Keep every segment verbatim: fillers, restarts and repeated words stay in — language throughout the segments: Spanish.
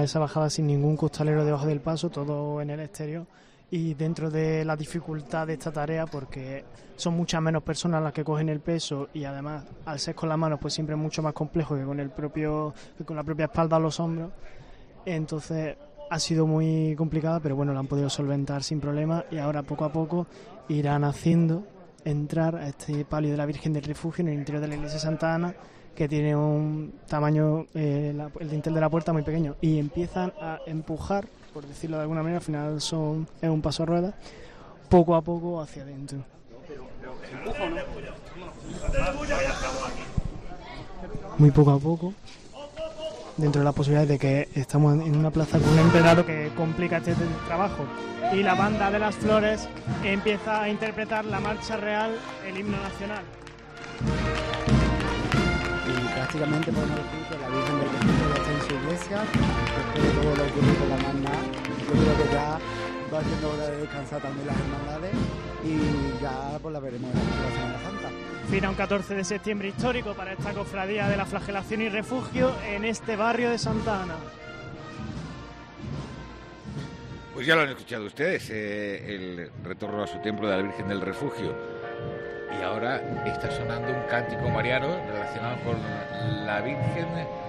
esa bajada sin ningún costalero debajo del paso, todo en el exterior. Y dentro de la dificultad de esta tarea, porque son muchas menos personas las que cogen el peso y además al ser con las manos pues siempre es mucho más complejo que con el propio que con la propia espalda o los hombros, entonces ha sido muy complicada, pero bueno, la han podido solventar sin problema y ahora poco a poco irán haciendo entrar a este palio de la Virgen del Refugio en el interior de la iglesia de Santa Ana, que tiene un tamaño, eh, la, el dintel de la puerta muy pequeño, y empiezan a empujar, por decirlo de alguna manera, al final son es un paso a ruedas, poco a poco hacia adentro. Muy poco a poco, dentro de las posibilidades de que estamos en una plaza con un empedrado que complica este trabajo, y la banda de las flores empieza a interpretar la marcha real, el himno nacional. Y prácticamente podemos decir que la Virgen del Refugio ya está en su iglesia, después de todo lo que ocurre con la magna. Yo creo que ya va siendo hora de descansar también las hermandades y ya pues la veremos en la Semana Santa. Fina un catorce de septiembre histórico para esta cofradía de la Flagelación y Refugio en este barrio de Santa Ana. Pues ya lo han escuchado ustedes, eh, el retorno a su templo de la Virgen del Refugio. Y ahora está sonando un cántico mariano relacionado con la Virgen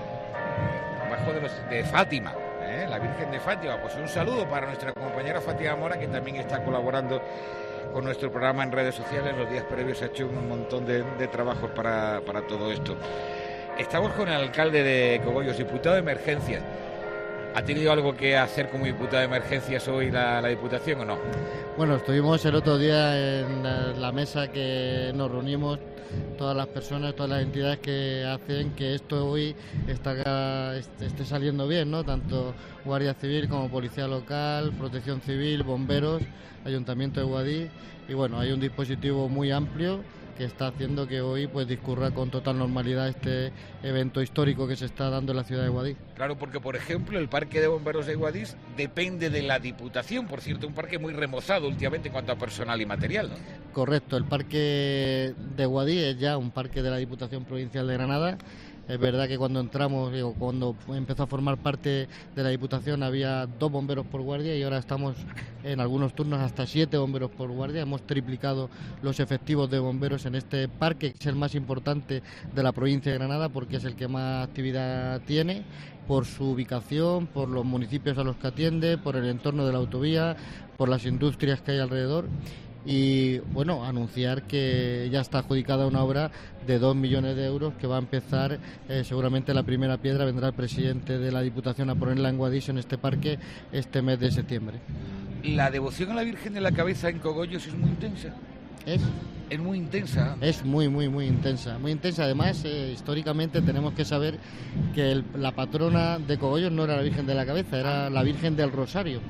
bajo de, los, de Fátima, ¿eh? La Virgen de Fátima. Pues un saludo para nuestra compañera Fátima Mora, que también está colaborando con nuestro programa en redes sociales. Los días previos ha hecho un montón de, de trabajos para, para todo esto. Estamos con el alcalde de Cogollos, diputado de emergencias. ¿Ha tenido algo que hacer como diputado de emergencias hoy la, la Diputación o no? Bueno, estuvimos el otro día en la, la mesa que nos reunimos todas las personas, todas las entidades que hacen que esto hoy está, esté saliendo bien, ¿no? Tanto Guardia Civil como Policía Local, Protección Civil, Bomberos, Ayuntamiento de Guadix, y bueno, hay un dispositivo muy amplio que está haciendo que hoy pues discurra con total normalidad este evento histórico que se está dando en la ciudad de Guadix. Claro, porque por ejemplo el Parque de Bomberos de Guadix depende de la Diputación, por cierto, un parque muy remozado últimamente en cuanto a personal y material, ¿no? Correcto, el Parque de Guadix es ya un parque de la Diputación Provincial de Granada. Es verdad que cuando entramos, digo, cuando empezó a formar parte de la Diputación había dos bomberos por guardia y ahora estamos en algunos turnos hasta siete bomberos por guardia. Hemos triplicado los efectivos de bomberos en este parque, que es el más importante de la provincia de Granada porque es el que más actividad tiene, por su ubicación, por los municipios a los que atiende, por el entorno de la autovía, por las industrias que hay alrededor. Y bueno, anunciar que ya está adjudicada una obra de dos millones de euros que va a empezar, eh, seguramente la primera piedra vendrá el presidente de la Diputación a ponerla en Guadix, en este parque, este mes de septiembre. La devoción a la Virgen de la Cabeza en Cogollos es muy intensa. ¿Es? Es muy intensa. Es muy, muy, muy intensa. Muy intensa. Además, eh, históricamente tenemos que saber que el, la patrona de Cogollos no era la Virgen de la Cabeza, era la Virgen del Rosario.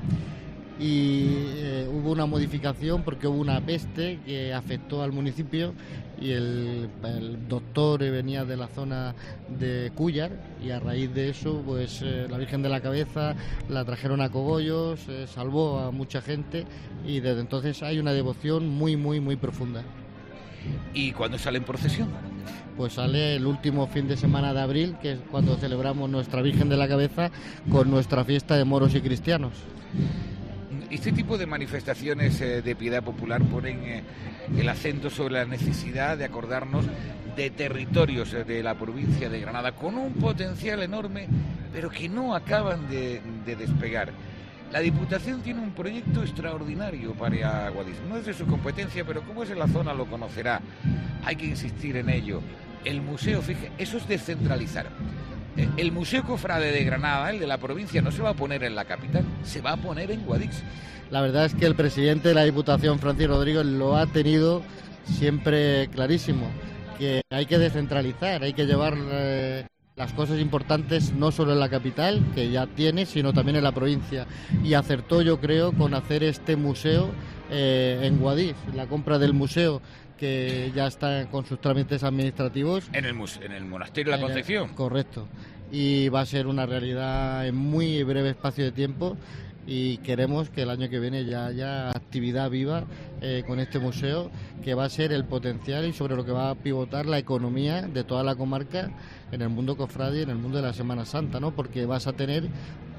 Y eh, hubo una modificación porque hubo una peste que afectó al municipio y el, el doctor venía de la zona de Cúllar y a raíz de eso pues eh, la Virgen de la Cabeza la trajeron a Cogollos, eh, salvó a mucha gente y desde entonces hay una devoción muy muy muy profunda. ¿Y cuándo sale en procesión? Pues sale el último fin de semana de abril, que es cuando celebramos nuestra Virgen de la Cabeza con nuestra fiesta de moros y cristianos. Este tipo de manifestaciones eh, de piedad popular ponen eh, el acento sobre la necesidad de acordarnos de territorios eh, de la provincia de Granada con un potencial enorme, pero que no acaban de, de despegar. La Diputación tiene un proyecto extraordinario para Guadix. No es de su competencia, pero como es en la zona lo conocerá. Hay que insistir en ello. El museo, fíjate, eso es descentralizar. El Museo Cofrade de Granada, el de la provincia, no se va a poner en la capital, se va a poner en Guadix. La verdad es que el presidente de la Diputación, Francis Rodríguez, lo ha tenido siempre clarísimo, que hay que descentralizar, hay que llevar eh, las cosas importantes no solo en la capital, que ya tiene, sino también en la provincia. Y acertó, yo creo, con hacer este museo eh, en Guadix, la compra del museo, que ya está con sus trámites administrativos. En el, en el Monasterio de la Concepción. El, correcto. Y va a ser una realidad en muy breve espacio de tiempo y queremos que el año que viene ya haya actividad viva eh, con este museo, que va a ser el potencial y sobre lo que va a pivotar la economía de toda la comarca en el mundo cofrade y en el mundo de la Semana Santa, ¿no? Porque vas a tener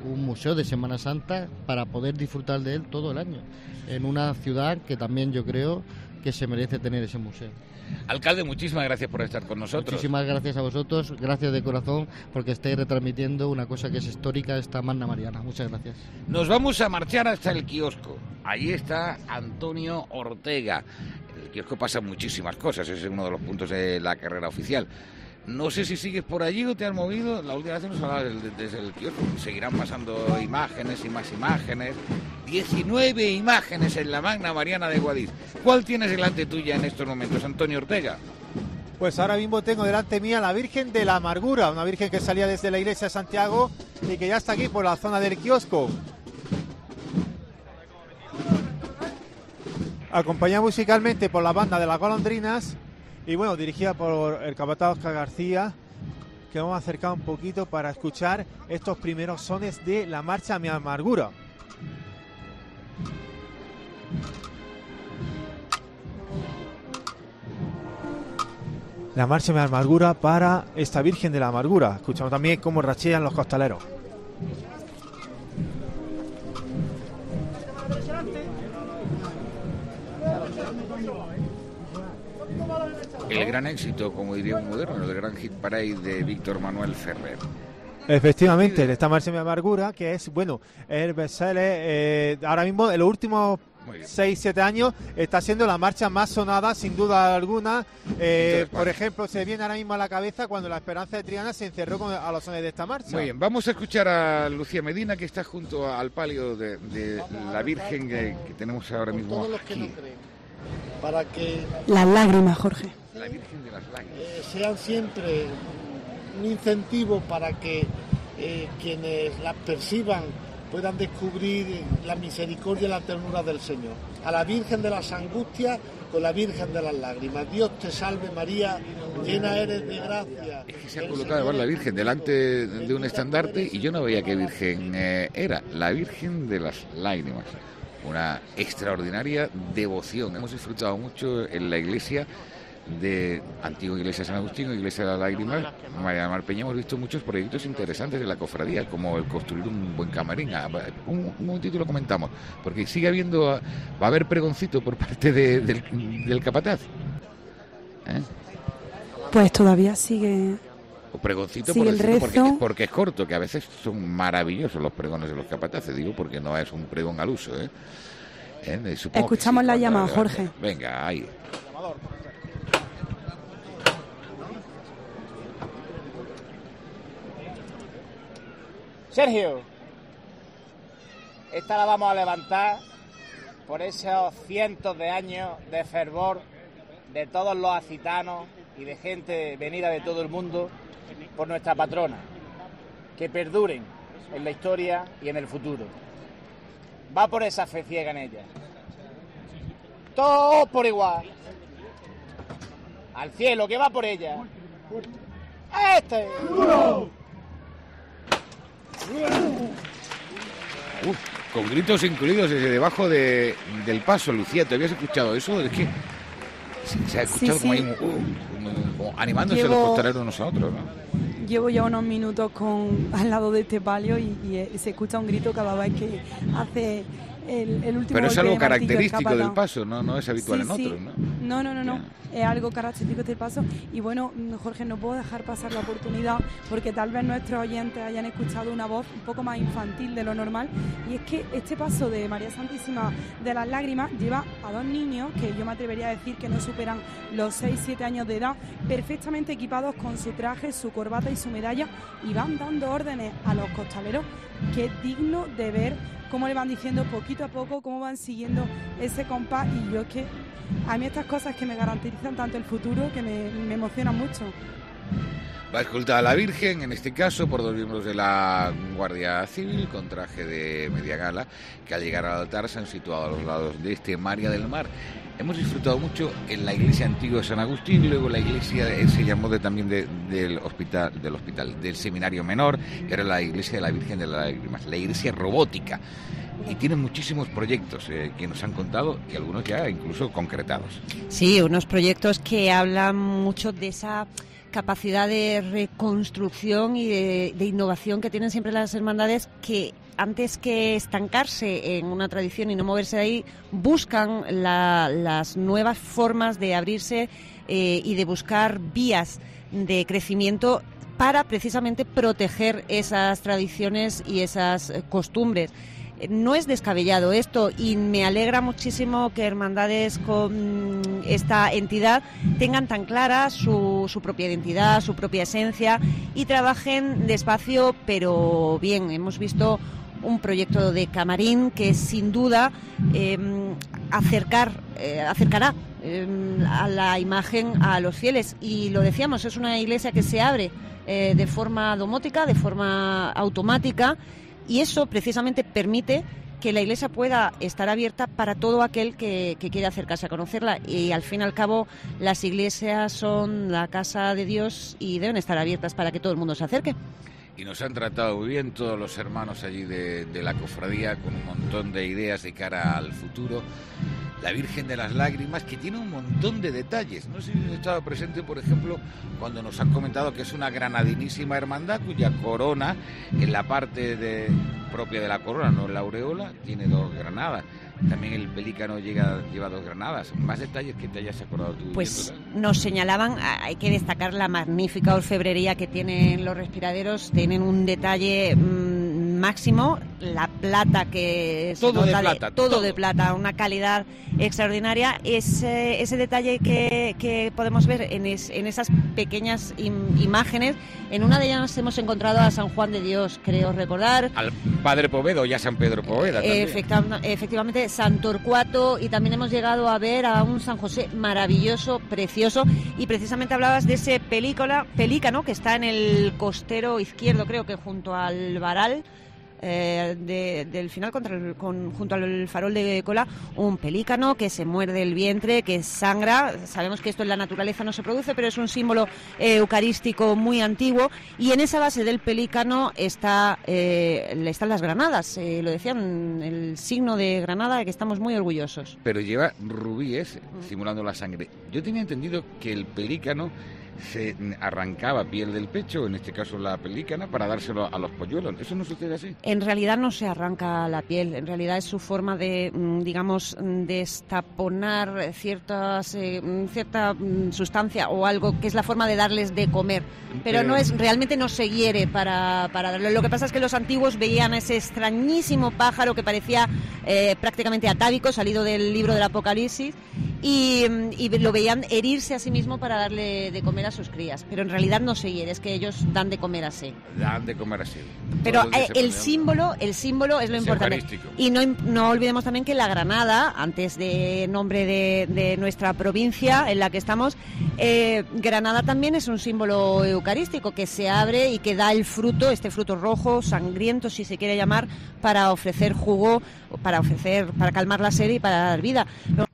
un museo de Semana Santa para poder disfrutar de él todo el año, en una ciudad que también yo creo que se merece tener ese museo. Alcalde, muchísimas gracias por estar con nosotros. Muchísimas gracias a vosotros, gracias de corazón, porque estáis retransmitiendo una cosa que es histórica, esta Magna Mariana. Muchas gracias. Nos vamos a marchar hasta el kiosco. Allí está Antonio Ortega. En el kiosco pasan muchísimas cosas, ese es uno de los puntos de la carrera oficial. No sé si sigues por allí o te has movido. La última vez nos hablaba desde, desde el kiosco. Seguirán pasando imágenes y más imágenes. diecinueve imágenes en la Magna Mariana de Guadix. ¿Cuál tienes delante tuya en estos momentos, Antonio Ortega? Pues ahora mismo tengo delante mía la Virgen de la Amargura, una Virgen que salía desde la iglesia de Santiago y que ya está aquí por la zona del kiosco. Acompañada musicalmente por la banda de las Golondrinas y bueno, dirigida por el capataz Oscar García, que vamos a acercar un poquito para escuchar estos primeros sones de la marcha Mi Amargura. La marcha Mi Amargura para esta Virgen de la Amargura. Escuchamos también cómo rachean los costaleros. El gran éxito, como diría un moderno, el gran hit parade de Víctor Manuel Ferrer. Efectivamente, esta marcha Mi Amargura, que es, bueno, el bestseller, eh, ahora mismo en los últimos seis siete años está siendo la marcha más sonada sin duda alguna. Eh, por ejemplo, se viene ahora mismo a la cabeza cuando la Esperanza de Triana se encerró con, a los sones de esta marcha. Muy bien, vamos a escuchar a Lucía Medina, que está junto al palio de, de la Virgen que, que tenemos ahora mismo todos los que aquí. no creen, para que las lágrimas, Jorge, La Virgen de las Lágrimas. eh, sean siempre un incentivo para que eh, quienes las perciban puedan descubrir la misericordia y la ternura del Señor. A la Virgen de las Angustias con la Virgen de las Lágrimas. Dios te salve María, llena eres de gracia. Es que se ha colocado además la Virgen delante de un estandarte y yo no veía qué Virgen eh, era. La Virgen de las Lágrimas. Una extraordinaria devoción. Hemos disfrutado mucho en la iglesia de antigua iglesia de San Agustín, iglesia de las Lágrimas, María del Mar Peña. Hemos visto muchos proyectos interesantes de la cofradía, como el construir un buen camarín. Un, un momentito lo comentamos, porque sigue habiendo, va a haber pregoncito por parte de, del, del capataz. ¿Eh? pues todavía sigue. O pregoncito sigue por el decirlo, rezo. porque, porque es corto, que a veces son maravillosos los pregones de los capataces, digo, porque no es un pregón al uso, ¿eh? ¿Eh? Escuchamos sí, la cuando, llamada, Jorge. Venga, ahí. Sergio, esta la vamos a levantar por esos cientos de años de fervor de todos los acitanos y de gente venida de todo el mundo por nuestra patrona, que perduren en la historia y en el futuro. Va por esa fe ciega en ella. Todos por igual. Al cielo, que va por ella. ¡Este! Uf, con gritos incluidos desde debajo de, del paso. Lucía, ¿te habías escuchado eso? Es que se, se ha escuchado Sí, como, sí. ahí, uh, como, como animándose Llevo- los costaleros unos a otros, ¿no? Llevo ya unos minutos con al lado de este palio y, y, eh, se escucha un grito cada vez que hace el, el último Pero es golpe algo de martillo el característico capataz. del paso, no, no es habitual Sí, en sí. otros, ¿no? No, no, no, no. Ya. Es algo característico del paso. Y bueno, mm, Jorge, no puedo dejar pasar la oportunidad porque tal vez nuestros oyentes hayan escuchado una voz un poco más infantil de lo normal. Y es que este paso de María Santísima de las Lágrimas lleva a dos niños, que yo me atrevería a decir que no superan los seis siete años de edad, perfectamente equipados con su traje, su corbata y su medalla, y van dando órdenes a los costaleros, que es digno de ver cómo le van diciendo poquito a poco, cómo van siguiendo ese compás. Y yo es que a mí estas cosas que me garantizan tanto el futuro, que me, me emocionan mucho. Va escoltada a la Virgen, en este caso, por dos miembros de la Guardia Civil, con traje de media gala, que al llegar al altar se han situado a los lados de este María del Mar. Hemos disfrutado mucho en la iglesia antigua de San Agustín, luego la iglesia eh, se llamó de, también de, del hospital, del hospital, del Seminario Menor, y ahora la iglesia de la Virgen de las Lágrimas, la iglesia robótica. Y tienen muchísimos proyectos eh, que nos han contado y algunos ya incluso concretados. Sí, unos proyectos que hablan mucho de esa capacidad de reconstrucción y de, de innovación que tienen siempre las hermandades, que antes que estancarse en una tradición y no moverse de ahí, buscan la, las nuevas formas de abrirse eh, y de buscar vías de crecimiento para precisamente proteger esas tradiciones y esas costumbres. No es descabellado esto, y me alegra muchísimo que hermandades con esta entidad tengan tan clara su, su propia identidad, su propia esencia, y trabajen despacio pero bien. Hemos visto un proyecto de camarín que sin duda eh, acercar, eh, acercará eh, a la imagen a los fieles, y lo decíamos, es una iglesia que se abre eh, de forma domótica, de forma automática, y eso precisamente permite que la iglesia pueda estar abierta para todo aquel que, que quiera acercarse a conocerla. Y al fin y al cabo, las iglesias son la casa de Dios y deben estar abiertas para que todo el mundo se acerque. Y nos han tratado muy bien todos los hermanos allí de, de la cofradía, con un montón de ideas de cara al futuro. La Virgen de las Lágrimas, que tiene un montón de detalles. No sé si he estado presente, por ejemplo, cuando nos han comentado que es una granadinísima hermandad cuya corona, en la parte de, propia de la corona, no en la aureola, tiene dos granadas. También el pelícano llega, lleva dos granadas. ¿Más detalles que te hayas acordado tú? Pues nos señalaban, hay que destacar la magnífica orfebrería que tienen los respiraderos. Tienen un detalle mmm, máximo, la plata que... Todo de plata. De, todo, todo de plata, una calidad extraordinaria. Ese, ese detalle que, que podemos ver en, es, en esas pequeñas im, imágenes. En una de ellas hemos encontrado a San Juan de Dios, creo recordar. Al Padre Poveda, ya San Pedro Poveda también. Efectiva, efectivamente, San Torcuato, y también hemos llegado a ver a un San José maravilloso, precioso, y precisamente hablabas de ese película, pelícano que está en el costero izquierdo, creo que junto al varal, Eh, de, del final contra el, con, junto al farol de cola, un pelícano que se muerde el vientre, que sangra. Sabemos que esto en la naturaleza no se produce, pero es un símbolo eh, eucarístico muy antiguo, y en esa base del pelícano está eh, están las granadas, eh, lo decían, el signo de Granada, de que estamos muy orgullosos. Pero lleva rubíes simulando la sangre. Yo tenía entendido que el pelícano se arrancaba piel del pecho, en este caso la pelícana, para dárselo a los polluelos. ¿Eso no sucede así? En realidad no se arranca la piel, en realidad es su forma de, digamos, destaponar ciertas, eh, cierta sustancia o algo, que es la forma de darles de comer. Pero no es, realmente no se hiere para, para darle. Lo que pasa es que los antiguos veían ese extrañísimo pájaro que parecía eh, prácticamente atávico, salido del libro del Apocalipsis, y, y lo veían herirse a sí mismo para darle de comer a sus crías, pero en realidad no se hiere, es que ellos dan de comer así. Dan de comer así. Pero eh, el símbolo, el símbolo es lo es importante. Eucarístico. Y no, no olvidemos también que la Granada, antes de nombre de, de nuestra provincia en la que estamos, eh, Granada también es un símbolo eucarístico que se abre y que da el fruto, este fruto rojo, sangriento si se quiere llamar, para ofrecer jugo, para ofrecer, para calmar la sed y para dar vida.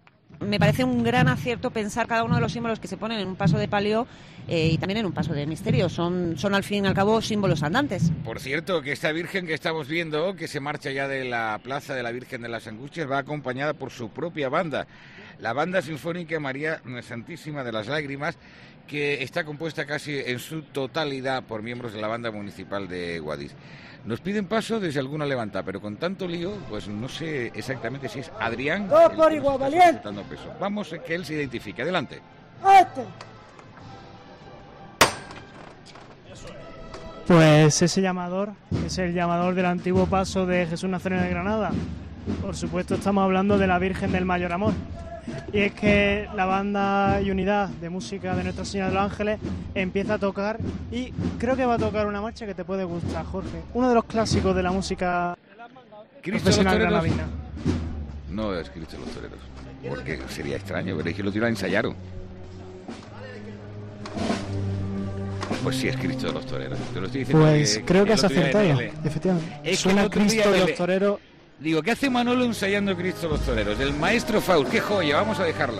Me parece un gran acierto pensar cada uno de los símbolos que se ponen en un paso de palio eh, y también en un paso de misterio. Son, son al fin y al cabo símbolos andantes. Por cierto, que esta Virgen que estamos viendo, que se marcha ya de la plaza de la Virgen de las Angustias, va acompañada por su propia banda, la Banda Sinfónica María Santísima de las Lágrimas, que está compuesta casi en su totalidad por miembros de la Banda Municipal de Guadix. Nos piden paso desde alguna levanta, pero con tanto lío, pues no sé exactamente si es Adrián. Dos por igual, valiente. Vamos a que él se identifique. Adelante. Este. Pues ese llamador es el llamador del antiguo paso de Jesús Nazareno de Granada. Por supuesto, estamos hablando de la Virgen del Mayor Amor. Y es que la banda y unidad de música de Nuestra Señora de los Ángeles empieza a tocar, y creo que va a tocar una marcha que te puede gustar, Jorge. Uno de los clásicos de la música profesional granadina. No es Cristo de los Toreros, porque sería extraño, pero es que lo tiran ensayaron. Pues sí es Cristo de los Toreros. Te lo estoy diciendo. Pues que, creo que, que has acertado, efectivamente. Es Suena Cristo de los Toreros. Digo, ¿qué hace Manolo ensayando Cristo de los Toreros? Del maestro Faust, qué joya, vamos a dejarla.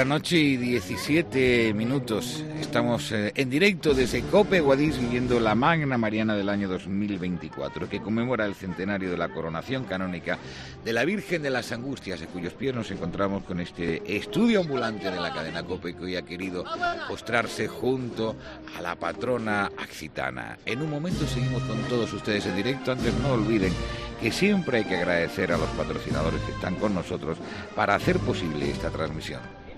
la noche y diecisiete minutos. Estamos eh, en directo desde Cope Guadix viviendo la Magna Mariana del año dos mil veinticuatro, que conmemora el centenario de la coronación canónica de la Virgen de las Angustias, en cuyos pies nos encontramos con este estudio ambulante de la cadena Cope, que hoy ha querido postrarse junto a la patrona occitana. En un momento seguimos con todos ustedes en directo. Antes, no olviden que siempre hay que agradecer a los patrocinadores que están con nosotros para hacer posible esta transmisión.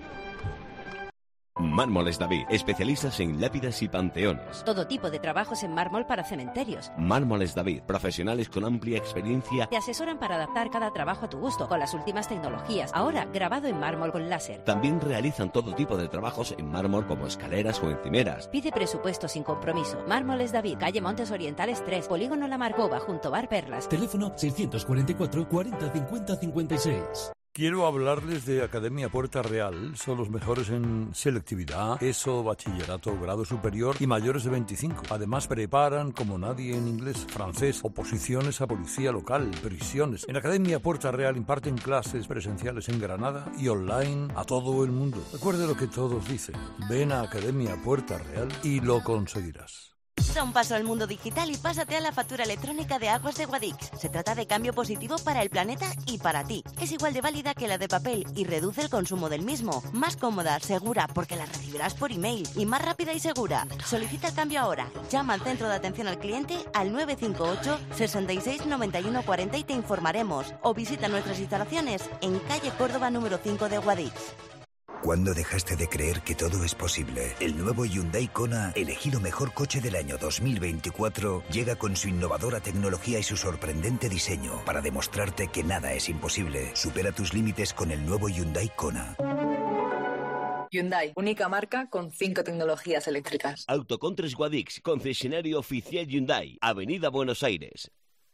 Mármoles David, especialistas en lápidas y panteones. Todo tipo de trabajos en mármol para cementerios. Mármoles David, profesionales con amplia experiencia. Te asesoran para adaptar cada trabajo a tu gusto, con las últimas tecnologías. Ahora, grabado en mármol con láser. También realizan todo tipo de trabajos en mármol, como escaleras o encimeras. Pide presupuesto sin compromiso. Mármoles David, calle Montes Orientales tres, Polígono La Marcova, junto Bar Perlas. Teléfono seiscientos cuarenta y cuatro, cuarenta, cincuenta, cincuenta y seis. Quiero hablarles de Academia Puerta Real. Son los mejores en selectividad, ESO, bachillerato, grado superior y mayores de veinticinco. Además, preparan como nadie en inglés, francés, oposiciones a policía local, prisiones. En Academia Puerta Real imparten clases presenciales en Granada y online a todo el mundo. Recuerde lo que todos dicen. Ven a Academia Puerta Real y lo conseguirás. Da un paso al mundo digital y pásate a la factura electrónica de Aguas de Guadix. Se trata de cambio positivo para el planeta y para ti. Es igual de válida que la de papel y reduce el consumo del mismo. Más cómoda, segura, porque la recibirás por email, y más rápida y segura. Solicita el cambio ahora. Llama al centro de atención al cliente al nueve cinco ocho, sesenta y seis, noventa y uno cuarenta y te informaremos. O visita nuestras instalaciones en calle Córdoba número cinco de Guadix. ¿Cuándo dejaste de creer que todo es posible? El nuevo Hyundai Kona, elegido mejor coche del año dos mil veinticuatro, llega con su innovadora tecnología y su sorprendente diseño para demostrarte que nada es imposible. Supera tus límites con el nuevo Hyundai Kona. Hyundai, única marca con cinco tecnologías eléctricas. Autocontres Guadix, concesionario oficial Hyundai, Avenida Buenos Aires.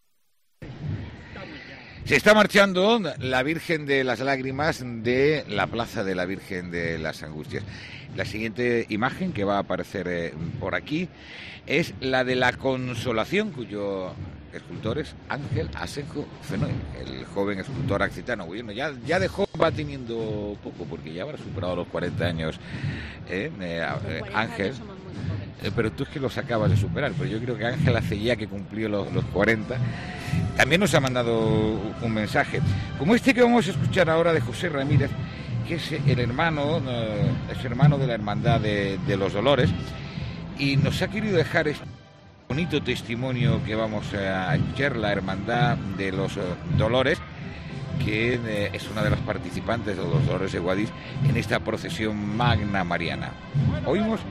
Se está marchando la Virgen de las Lágrimas de la Plaza de la Virgen de las Angustias. La siguiente imagen que va a aparecer eh, por aquí es la de la Consolación, cuyo escultor es Ángel Asenjo Fenoy, el joven escultor occitano. Bueno, ya, ya dejó, va teniendo poco, porque ya habrá superado los cuarenta años, eh, eh, eh, Ángel. Eh, pero tú es que los acabas de superar, pero yo creo que Ángel hace ya que cumplió los, los cuarenta. También nos ha mandado un mensaje, como este que vamos a escuchar ahora, de José Ramírez, que es el hermano, eh, es hermano de la Hermandad de, de los Dolores, y nos ha querido dejar este bonito testimonio que vamos a escuchar, la Hermandad de los eh, Dolores, que eh, es una de las participantes de los Dolores de Guadix en esta procesión magna mariana. Oímos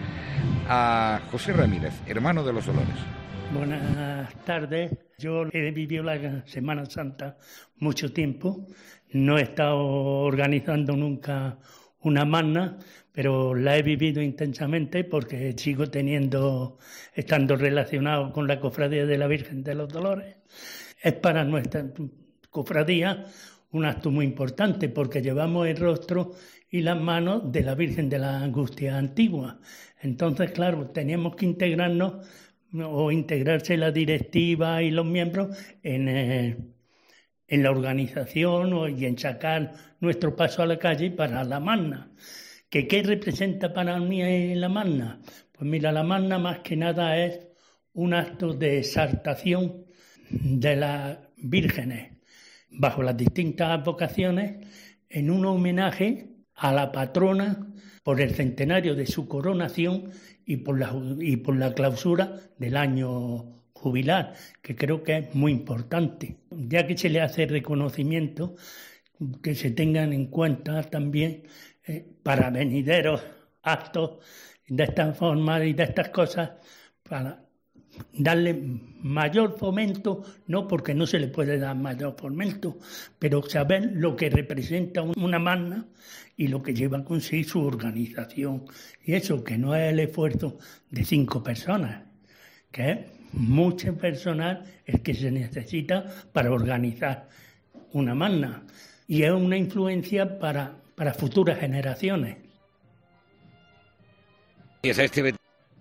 a José Ramírez, hermano de los Dolores. Buenas tardes. Yo he vivido la Semana Santa mucho tiempo. No he estado organizando nunca una magna, pero la he vivido intensamente porque sigo teniendo, estando relacionado con la Cofradía de la Virgen de los Dolores. Es para nuestra cofradía un acto muy importante porque llevamos el rostro y las manos de la Virgen de la Angustia antigua. Entonces, claro, teníamos que integrarnos o integrarse la directiva y los miembros en, eh, en la organización o, y en sacar nuestro paso a la calle para la magna. ¿Que qué representa para mí la magna? Pues mira, la magna más que nada es un acto de exaltación de las vírgenes bajo las distintas vocaciones en un homenaje a la patrona por el centenario de su coronación y por la, y por la clausura del año jubilar, que creo que es muy importante. Ya que se le hace reconocimiento, que se tengan en cuenta también eh, para venideros actos de esta forma y de estas cosas, para darle mayor fomento, no porque no se le puede dar mayor fomento, pero saber lo que representa una magna y lo que lleva consigo su organización. Y eso, que no es el esfuerzo de cinco personas, que es mucho personal el que se necesita para organizar una magna. Y es una influencia para, para futuras generaciones. Y es este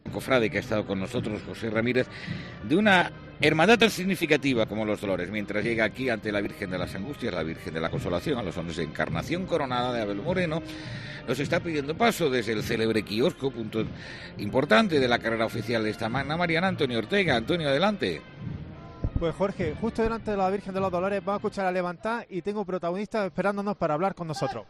cofrade que ha estado con nosotros, José Ramírez, de una hermandad tan significativa como los Dolores, mientras llega aquí ante la Virgen de las Angustias, la Virgen de la Consolación, a los hombres de Encarnación Coronada de Abel Moreno, nos está pidiendo paso desde el célebre kiosco, punto importante de la carrera oficial de esta magna mariana, Antonio Ortega. Antonio, adelante. Pues Jorge, justo delante de la Virgen de los Dolores vamos a escuchar a levantar y tengo protagonistas esperándonos para hablar con nosotros.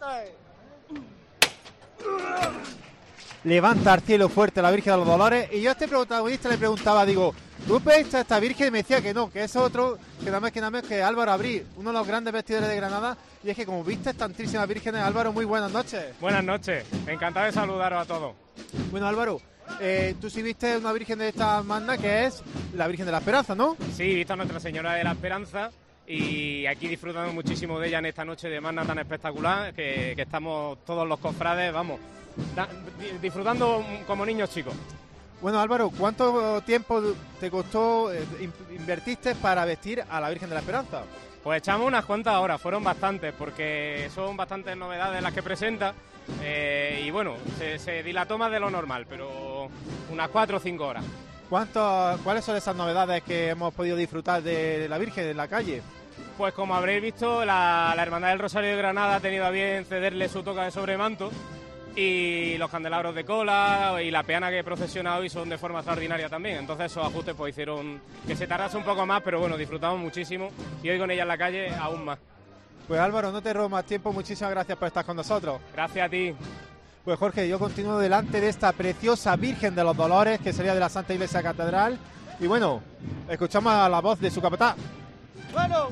Levanta al cielo fuerte la Virgen de los Dolores, y yo a este protagonista le preguntaba, digo, ¿tú ves a esta Virgen? Y me decía que no, que es otro, que nada más que nada más que Álvaro Abril, uno de los grandes vestidores de Granada, y es que como viste tantísimas vírgenes. Álvaro, muy buenas noches. Buenas noches, encantado de saludaros a todos. Bueno, Álvaro, eh, tú sí viste una Virgen de esta magna que es la Virgen de la Esperanza, ¿no? Sí, he visto a Nuestra Señora de la Esperanza y aquí disfrutando muchísimo de ella en esta noche de magna tan espectacular que, que estamos todos los cofrades, vamos, da, disfrutando como niños chicos. Bueno, Álvaro, ¿cuánto tiempo te costó, eh, invertiste para vestir a la Virgen de la Esperanza? Pues echamos unas cuantas horas, fueron bastantes, porque son bastantes novedades las que presenta, eh, y bueno, se, se dilató más de lo normal, pero unas cuatro o cinco horas. ¿Cuánto, ¿Cuáles son esas novedades que hemos podido disfrutar de la Virgen en la calle? Pues como habréis visto, la, la Hermandad del Rosario de Granada ha tenido a bien cederle su toca de sobremanto, y los candelabros de cola y la peana que procesiona hoy son de forma extraordinaria también. Entonces esos ajustes pues hicieron que se tardase un poco más, pero bueno, disfrutamos muchísimo y hoy con ella en la calle aún más. Pues Álvaro, no te robo más tiempo, muchísimas gracias por estar con nosotros. Gracias a ti. Pues Jorge, yo continúo delante de esta preciosa Virgen de los Dolores que sería de la Santa Iglesia Catedral, y bueno, escuchamos a la voz de su capataz. Bueno.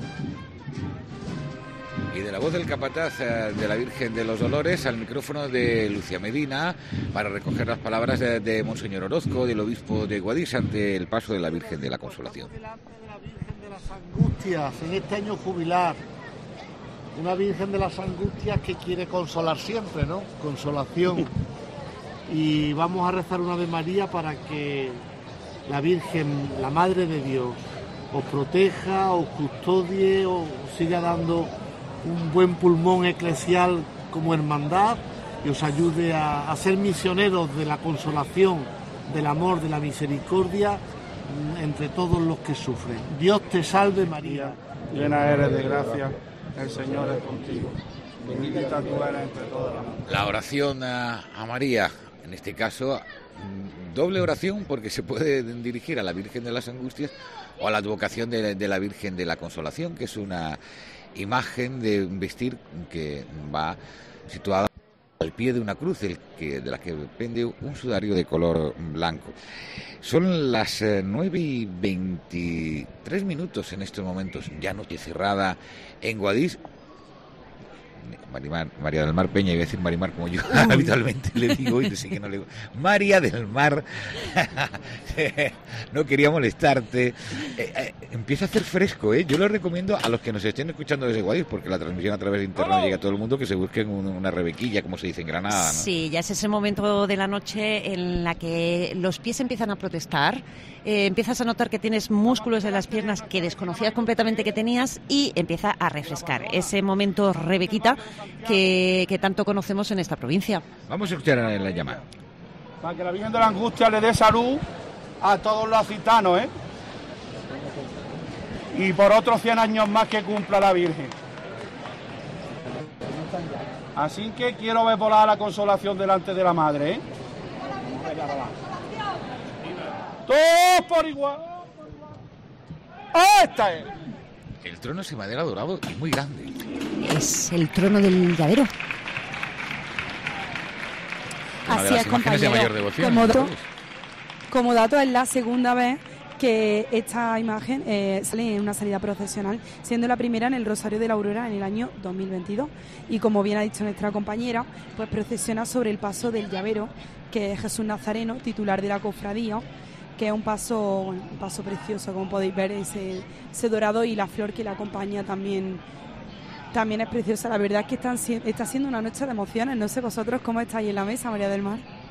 Y de la voz del capataz de la Virgen de los Dolores al micrófono de Lucia Medina para recoger las palabras de, de Monseñor Orozco, del obispo de Guadix, ante el paso de la Virgen de la Consolación. Delante de la Virgen de las Angustias en este año jubilar, una Virgen de las Angustias que quiere consolar siempre, ¿no? Consolación. Y vamos a rezar una Ave María para que la Virgen, la Madre de Dios, os proteja, os custodie, os siga dando un buen pulmón eclesial como hermandad y os ayude a, a ser misioneros de la consolación, del amor, de la misericordia entre todos los que sufren. Dios te salve María, llena eres de gracia, el Señor es contigo, bendita tú eres entre todas las mujeres. La oración a, a María, en este caso doble oración, porque se puede dirigir a la Virgen de las Angustias o a la advocación de, de la Virgen de la Consolación, que es una imagen de un vestir que va situada al pie de una cruz, el que, de la que pende un sudario de color blanco. Son las eh, nueve y veintitrés minutos en estos momentos, ya noche cerrada en Guadix. Marimar, María del Mar Peña, iba a decir Marimar como yo habitualmente le digo, y no sé qué no le digo. María del Mar, no quería molestarte. Eh, eh, empieza a hacer fresco, ¿eh? Yo lo recomiendo a los que nos estén escuchando desde Guadix, porque la transmisión a través de internet llega a todo el mundo, que se busquen un, una rebequilla, como se dice en Granada, ¿no? Sí, ya es ese momento de la noche en la que los pies empiezan a protestar, eh, empiezas a notar que tienes músculos en las piernas que desconocías completamente que tenías y empieza a refrescar. Ese momento rebequita que, que tanto conocemos en esta provincia. Vamos a escuchar la llamada. Para que la Virgen de la Angustia le dé salud a todos los gitanos, ¿eh? Y por otros cien años más que cumpla la Virgen. Así que quiero ver volar la consolación delante de la Madre, ¿eh? Todos por igual. ¡Esta es! El trono es de madera dorado y muy grande. Es el trono del llavero. Una Así es, compañero. De mayor devoción, como, dato, como dato, es la segunda vez que esta imagen eh, sale en una salida procesional, siendo la primera en el Rosario de la Aurora en el año dos mil veintidós. Y como bien ha dicho nuestra compañera, pues procesiona sobre el paso del llavero, que es Jesús Nazareno, titular de la cofradía, que es un paso, bueno, un paso precioso, como podéis ver, ese, ese dorado, y la flor que la acompaña también, también es preciosa. La verdad es que están, está siendo una noche de emociones. No sé vosotros cómo estáis en la mesa, María del Mar.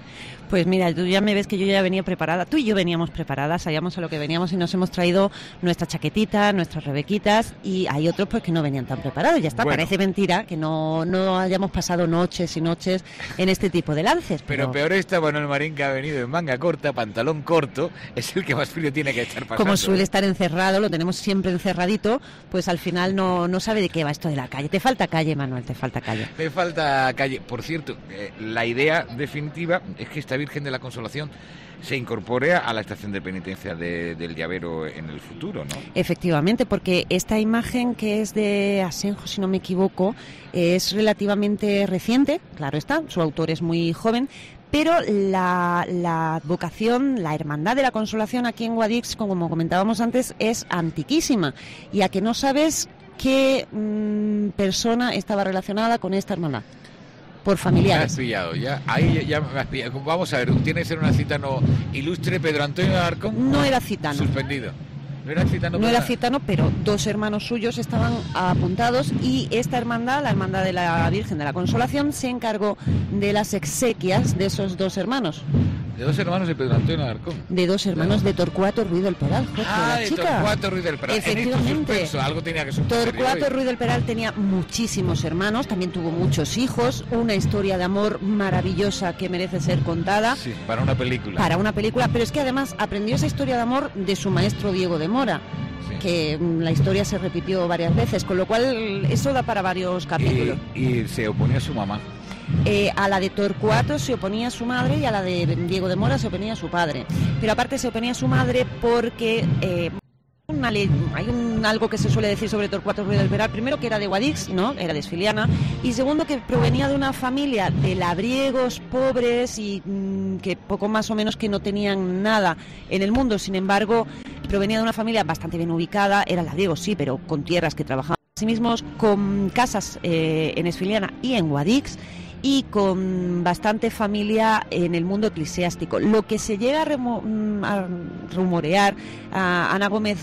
Pues mira, tú ya me ves que yo ya venía preparada, tú y yo veníamos preparadas, sabíamos a lo que veníamos y nos hemos traído nuestra chaquetita, nuestras rebequitas, y hay otros pues que no venían tan preparados, ya está, bueno. Parece mentira que no, no hayamos pasado noches y noches en este tipo de lances. Pero, pero peor está Manuel Marín, que ha venido en manga corta, pantalón corto, es el que más frío tiene que estar pasando. Como suele estar encerrado, lo tenemos siempre encerradito, pues al final no, no sabe de qué va esto de la calle. Te falta calle, Manuel, te falta calle. Me falta calle. Por cierto, eh, la idea definitiva es que esta Virgen de la Consolación se incorpore a la estación de penitencia de, del Llavero en el futuro, ¿no? Efectivamente, porque esta imagen, que es de Asenjo, si no me equivoco, es relativamente reciente, claro está, su autor es muy joven, pero la, la vocación, la hermandad de la Consolación aquí en Guadix, como comentábamos antes, es antiquísima, y a que no sabes qué mmm, persona estaba relacionada con esta hermandad. Por familiares. Me has pillado, ya, ahí ya me has pillado. Vamos a ver, tiene que ser una citano ilustre, Pedro Antonio de Alarcón. No era citano. Suspendido. No era gitano. No era gitano, pero dos hermanos suyos estaban apuntados, y esta hermandad, la hermandad de la Virgen de la Consolación, se encargó de las exequias de esos dos hermanos. De dos hermanos de Pedro Antonio Alarcón. De dos hermanos de, de Torcuato Ruiz del Peral. Jorge, ah, la de chica. Torcuato Ruiz del Peral. Efectivamente. En suspenso, algo tenía que suceder. Torcuato Ruiz del Peral tenía muchísimos hermanos, también tuvo muchos hijos, una historia de amor maravillosa que merece ser contada. Sí, para una película. Para una película, pero es que además aprendió esa historia de amor de su maestro Diego de Mora. Sí. Que la historia se repitió varias veces, con lo cual eso da para varios capítulos. Y, y se oponía a su mamá. Eh, a la de Torcuato se oponía su madre, y a la de Diego de Mora se oponía su padre. Pero aparte se oponía su madre porque eh, una ley, hay un, algo que se suele decir sobre Torcuato Ruiz del Peral. Primero, que era de Guadix, ¿no? Era de Esfiliana. Y segundo, que provenía de una familia de labriegos pobres y mmm, que poco más o menos que no tenían nada en el mundo. Sin embargo, provenía de una familia bastante bien ubicada. Eran labriegos, sí, pero con tierras que trabajaban a sí mismos, con casas eh, en Esfiliana y en Guadix, y con bastante familia en el mundo eclesiástico. Lo que se llega a, remo, a rumorear, a Ana Gómez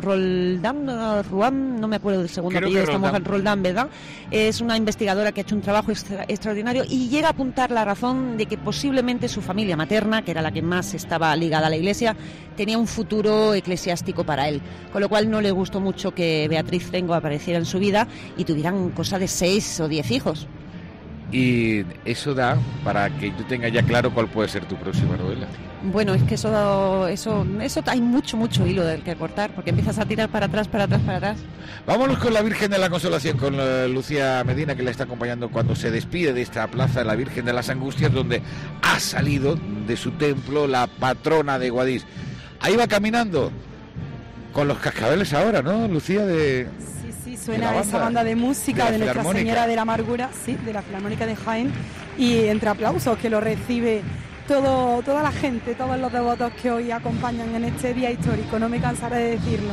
Roldán, Ruán, no me acuerdo del segundo apellido de esta mujer, Roldán, ¿verdad? Es una investigadora que ha hecho un trabajo extra, extraordinario, y llega a apuntar la razón de que posiblemente su familia materna, que era la que más estaba ligada a la Iglesia, tenía un futuro eclesiástico para él, con lo cual no le gustó mucho que Beatriz Rengo apareciera en su vida y tuvieran cosa de seis o diez hijos. Y eso da para que tú tengas ya claro cuál puede ser tu próxima novela. Bueno, es que eso, eso, eso hay mucho, mucho hilo del que cortar, porque empiezas a tirar para atrás, para atrás, para atrás. Vámonos con la Virgen de la Consolación, con uh, Lucía Medina, que la está acompañando cuando se despide de esta plaza de la Virgen de las Angustias, donde ha salido de su templo la patrona de Guadix. Ahí va caminando con los cascabeles ahora, ¿no, Lucía? De... Sí, suena banda, esa banda de música de, de Nuestra Señora de la Amargura, sí, de la Filarmónica de Jaén, y entre aplausos que lo recibe todo, toda la gente, todos los devotos que hoy acompañan en este día histórico, no me cansaré de decirlo.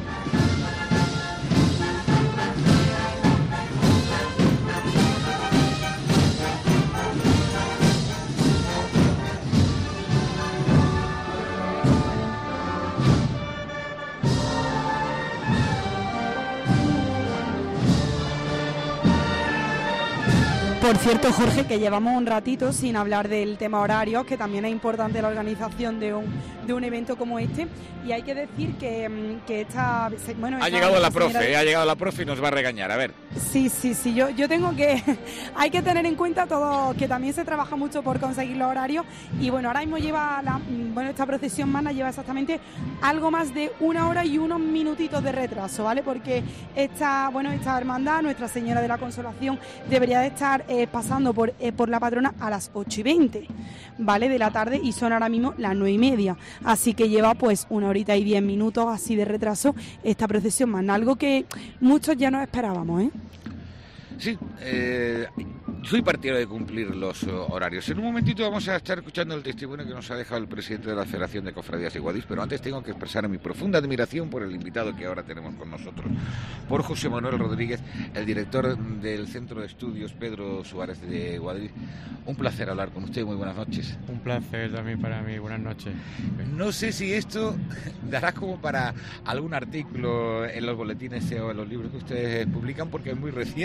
Por cierto, Jorge, que llevamos un ratito sin hablar del tema horario, que también es importante la organización de un, de un evento como este, y hay que decir que, que esta... Bueno, ha llegado la profe, señora... ha llegado la profe y nos va a regañar, a ver. Sí, sí, sí, yo, yo tengo que... hay que tener en cuenta todo, que también se trabaja mucho por conseguir los horarios, y bueno, ahora mismo lleva, la, bueno, esta procesión magna lleva exactamente algo más de una hora y unos minutitos de retraso, ¿vale? Porque esta, bueno, esta hermandad, Nuestra Señora de la Consolación, debería de estar... Eh, pasando por, eh, por la patrona a las ocho y veinte, ¿vale? De la tarde, y son ahora mismo las nueve y media, así que lleva pues una horita y diez minutos así de retraso esta procesión magna, algo que muchos ya no esperábamos, ¿eh? Sí, eh, soy partidario de cumplir los horarios. En un momentito vamos a estar escuchando el testimonio que nos ha dejado el presidente de la Federación de Cofradías de Guadix, pero antes tengo que expresar mi profunda admiración por el invitado que ahora tenemos con nosotros, por José Manuel Rodríguez, el director del Centro de Estudios Pedro Suárez de Guadix. Un placer hablar con usted, muy buenas noches. Un placer también para mí, buenas noches. No sé si esto dará como para algún artículo en los boletines o en los libros que ustedes publican, porque es muy reciente.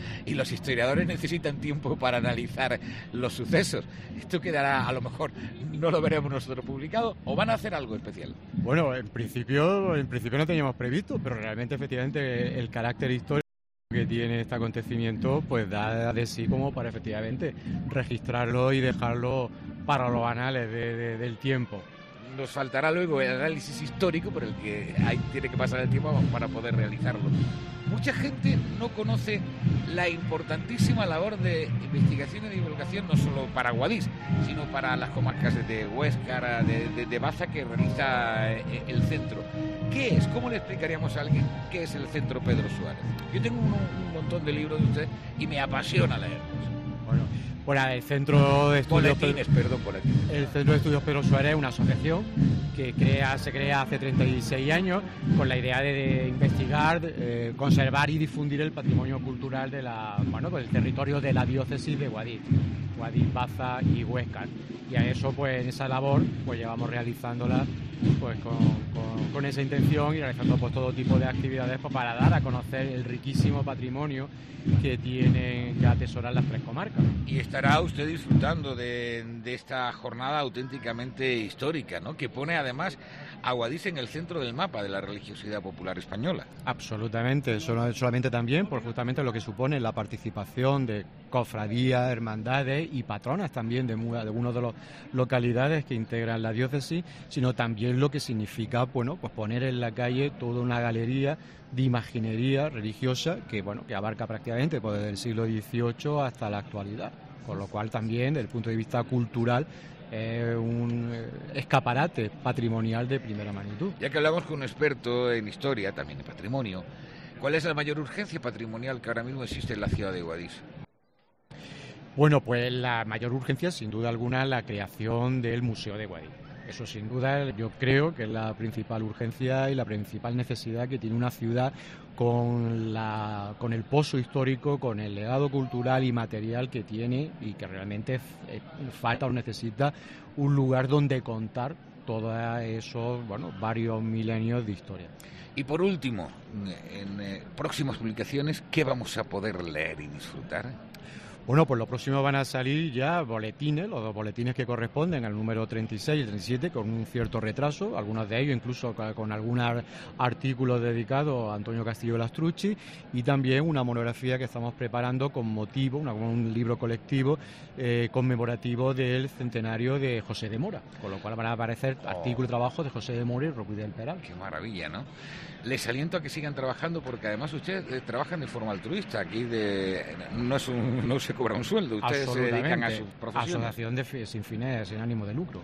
y los historiadores necesitan tiempo para analizar los sucesos. Esto quedará, a lo mejor, no lo veremos nosotros publicado, o van a hacer algo especial. Bueno, en principio, en principio no teníamos previsto, pero realmente, efectivamente, el carácter histórico que tiene este acontecimiento pues da de sí como para efectivamente registrarlo y dejarlo para los anales de, de, del tiempo. Nos faltará luego el análisis histórico por el que hay, tiene que pasar el tiempo para poder realizarlo. Mucha gente no conoce la importantísima labor de investigación y divulgación, no solo para Guadix, sino para las comarcas de Huéscar, de, de, de Baza, que realiza el centro. ¿Qué es? ¿Cómo le explicaríamos a alguien qué es el Centro Pedro Suárez? Yo tengo un, un montón de libros de ustedes y me apasiona leerlos. Bueno, Bueno, el Centro de Estudios Boletines, perdón, boletines. El Centro de Estudios Pedro Suárez es una asociación que crea, se crea hace treinta y seis años con la idea de, de investigar, eh, conservar y difundir el patrimonio cultural de la, bueno, del territorio de la diócesis de Guadix, Guadix, Baza y Huéscar. Y a eso, pues, en esa labor, pues llevamos realizándola pues con, con, con esa intención y realizando pues todo tipo de actividades pues, para dar a conocer el riquísimo patrimonio que tienen que atesorar las tres comarcas. Y estará usted disfrutando de, de esta jornada auténticamente histórica, ¿no? Que pone además a Guadix en el centro del mapa de la religiosidad popular española. Absolutamente, solamente también por justamente lo que supone la participación de cofradías, hermandades y patronas también de, de algunas de las localidades que integran la diócesis, sino también lo que significa, bueno, pues poner en la calle toda una galería de imaginería religiosa que, bueno, que abarca prácticamente pues, desde el siglo dieciocho hasta la actualidad, con lo cual también desde el punto de vista cultural es un escaparate patrimonial de primera magnitud. Ya que hablamos con un experto en historia, también en patrimonio, ¿cuál es la mayor urgencia patrimonial que ahora mismo existe en la ciudad de Guadix? Bueno, pues la mayor urgencia, sin duda alguna, es la creación del Museo de Guadix. Eso sin duda yo creo que es la principal urgencia y la principal necesidad que tiene una ciudad con, la, con el pozo histórico, con el legado cultural y material que tiene y que realmente falta o necesita un lugar donde contar todos esos, bueno, varios milenios de historia. Y por último, en eh, próximas publicaciones, ¿qué vamos a poder leer y disfrutar? Bueno, pues lo próximo van a salir ya boletines, los dos boletines que corresponden al número treinta y seis y treinta y siete, con un cierto retraso, algunos de ellos incluso con algunos artículos dedicados a Antonio Castillo Lastrucci, y también una monografía que estamos preparando con motivo, una, un libro colectivo eh, conmemorativo del centenario de José de Mora, con lo cual van a aparecer oh. artículos y trabajos de José de Mora y Roque del Peral. Qué maravilla, ¿no? Les aliento a que sigan trabajando porque además ustedes eh, trabajan de forma altruista. Aquí de, no, es un, no se cobra un sueldo, ustedes se dedican a su profesión. Asociación de, sin fines, sin ánimo de lucro.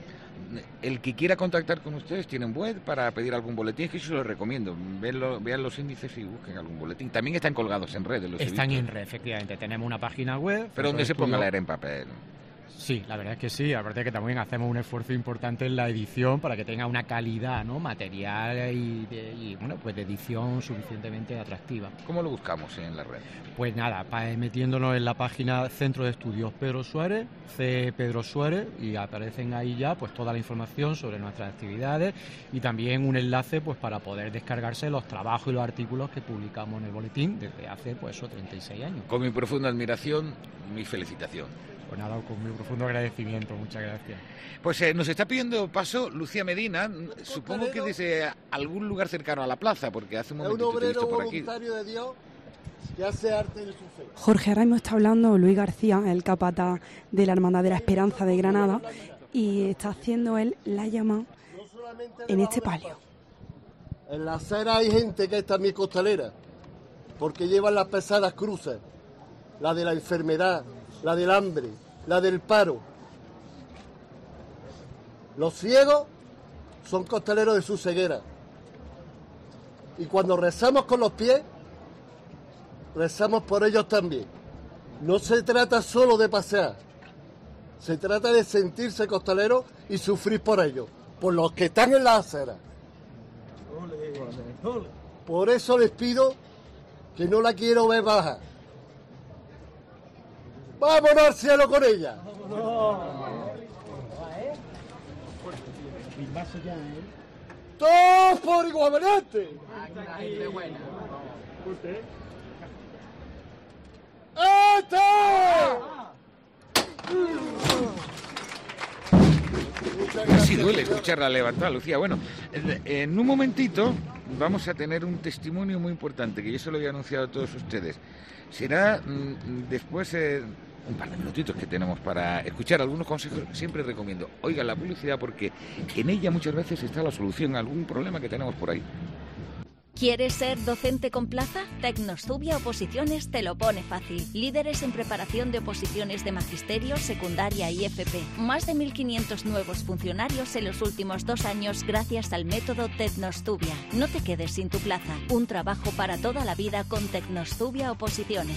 El que quiera contactar con ustedes, tienen web para pedir algún boletín, es que yo se lo recomiendo. Veanlo, vean los índices y busquen algún boletín. También están colgados en redes. Los están en red, efectivamente. Tenemos una página web. Pero donde se ponga a leer en papel. Sí, la verdad es que sí, aparte de que también hacemos un esfuerzo importante en la edición para que tenga una calidad, ¿no?, material y, de, y bueno, pues de edición suficientemente atractiva. ¿Cómo lo buscamos en la red? Pues nada, metiéndonos en la página Centro de Estudios Pedro Suárez, C. Pedro Suárez, y aparecen ahí ya pues toda la información sobre nuestras actividades y también un enlace pues para poder descargarse los trabajos y los artículos que publicamos en el boletín desde hace pues eso, treinta y seis años. Con mi profunda admiración, mi felicitación. Pues nada, con mi profundo agradecimiento, muchas gracias. Pues eh, nos está pidiendo paso Lucía Medina, supongo que desde algún lugar cercano a la plaza, porque hace un momento es un obrero por aquí. voluntario de Dios que hace arte de su fe. Jorge, ahora mismo está hablando Luis García, el capataz de la Hermandad de la Esperanza de Granada, y está haciendo él la llama en este palio. En la acera hay gente que es también costalera, porque llevan las pesadas cruces, la de la enfermedad, la del hambre, la del paro. Los ciegos son costaleros de su ceguera. Y cuando rezamos con los pies, rezamos por ellos también. No se trata solo de pasear, se trata de sentirse costalero y sufrir por ellos, por los que están en la acera. Por eso les pido que no la quiero ver baja. ¡Vámonos al cielo con ella! ¡Todos por igual, ¡ Casi duele escucharla levantar, Lucía. Bueno, en un momentito vamos a tener un testimonio muy importante, que yo se lo había anunciado a todos ustedes. Será mmm, después eh, un par de minutitos que tenemos para escuchar algunos consejos. Siempre recomiendo, oigan la publicidad, porque en ella muchas veces está la solución a algún problema que tenemos por ahí. ¿Quieres ser docente con plaza? Tecnostubia Oposiciones te lo pone fácil. Líderes en preparación de oposiciones de magisterio, secundaria y F P. Más de mil quinientos nuevos funcionarios en los últimos dos años gracias al método Tecnostubia. No te quedes sin tu plaza. Un trabajo para toda la vida con Tecnostubia Oposiciones.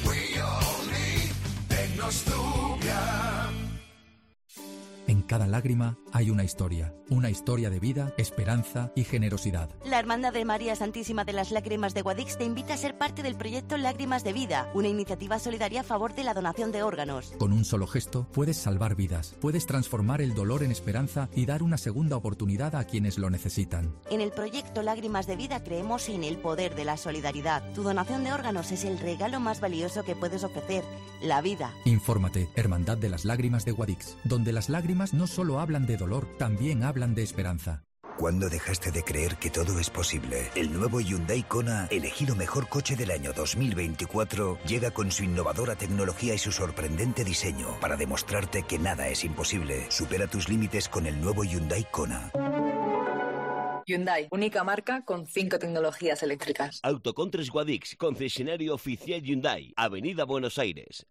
En cada lágrima hay una historia, una historia de vida, esperanza y generosidad. La Hermandad de María Santísima de las Lágrimas de Guadix te invita a ser parte del proyecto Lágrimas de Vida, una iniciativa solidaria a favor de la donación de órganos. Con un solo gesto puedes salvar vidas, puedes transformar el dolor en esperanza y dar una segunda oportunidad a quienes lo necesitan. En el proyecto Lágrimas de Vida creemos en el poder de la solidaridad. Tu donación de órganos es el regalo más valioso que puedes ofrecer, la vida. Infórmate, Hermandad de las Lágrimas de Guadix, donde las lágrimas no solo hablan de dolor, también hablan de esperanza. ¿Cuándo dejaste de creer que todo es posible? El nuevo Hyundai Kona, elegido mejor coche del año dos mil veinticuatro, llega con su innovadora tecnología y su sorprendente diseño para demostrarte que nada es imposible. Supera tus límites con el nuevo Hyundai Kona. Hyundai, única marca con cinco tecnologías eléctricas. Autocontres Guadix, concesionario oficial Hyundai, Avenida Buenos Aires.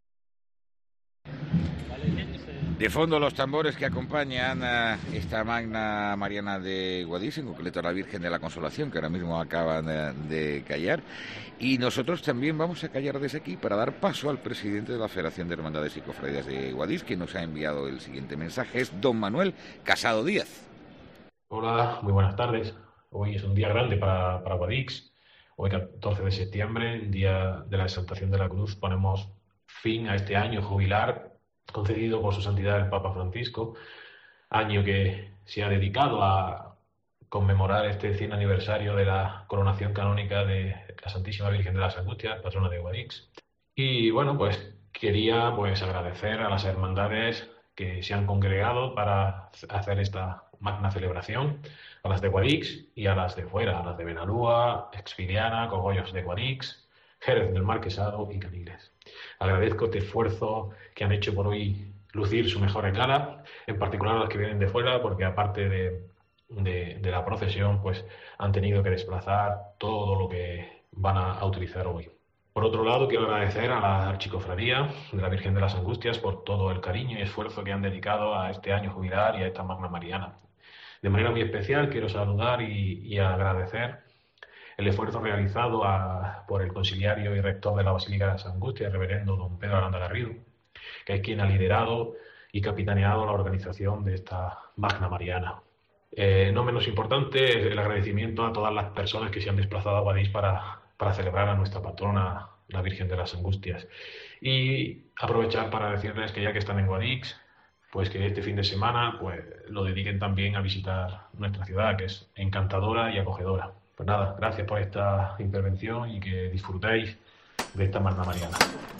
De fondo los tambores que acompañan a esta magna mariana de Guadix, en concreto a la Virgen de la Consolación, que ahora mismo acaban de callar. Y nosotros también vamos a callar desde aquí para dar paso al presidente de la Federación de Hermandades y Cofradías de Guadix, que nos ha enviado el siguiente mensaje. Es don Manuel Casado Díaz. Hola, muy buenas tardes. Hoy es un día grande para, para Guadix. Hoy, catorce de septiembre, día de la Exaltación de la Cruz, ponemos fin a este año jubilar concedido por su santidad el Papa Francisco, año que se ha dedicado a conmemorar este cien aniversario de la coronación canónica de la Santísima Virgen de las Angustias, patrona de Guadix. Y bueno, pues quería pues agradecer a las hermandades que se han congregado para hacer esta magna celebración, a las de Guadix y a las de fuera, a las de Benalúa, Expiliana, Cogollos de Guadix, Jerez del Marquesado y Caniles. Agradezco este esfuerzo que han hecho por hoy lucir su mejor cara, en particular a los que vienen de fuera, porque aparte de, de, de la procesión, pues han tenido que desplazar todo lo que van a, a utilizar hoy. Por otro lado, quiero agradecer a la Archicofradía de la Virgen de las Angustias por todo el cariño y esfuerzo que han dedicado a este año jubilar y a esta magna mariana. De manera muy especial quiero saludar y, y agradecer el esfuerzo realizado a, por el conciliario y rector de la Basílica de las Angustias, el reverendo don Pedro Aranda Garrido, que es quien ha liderado y capitaneado la organización de esta magna mariana. Eh, no menos importante, el agradecimiento a todas las personas que se han desplazado a Guadix para, para celebrar a nuestra patrona, la Virgen de las Angustias. Y aprovechar para decirles que ya que están en Guadix, pues que este fin de semana pues lo dediquen también a visitar nuestra ciudad, que es encantadora y acogedora. Pues nada, gracias por esta intervención y que disfrutéis de esta magna mariana.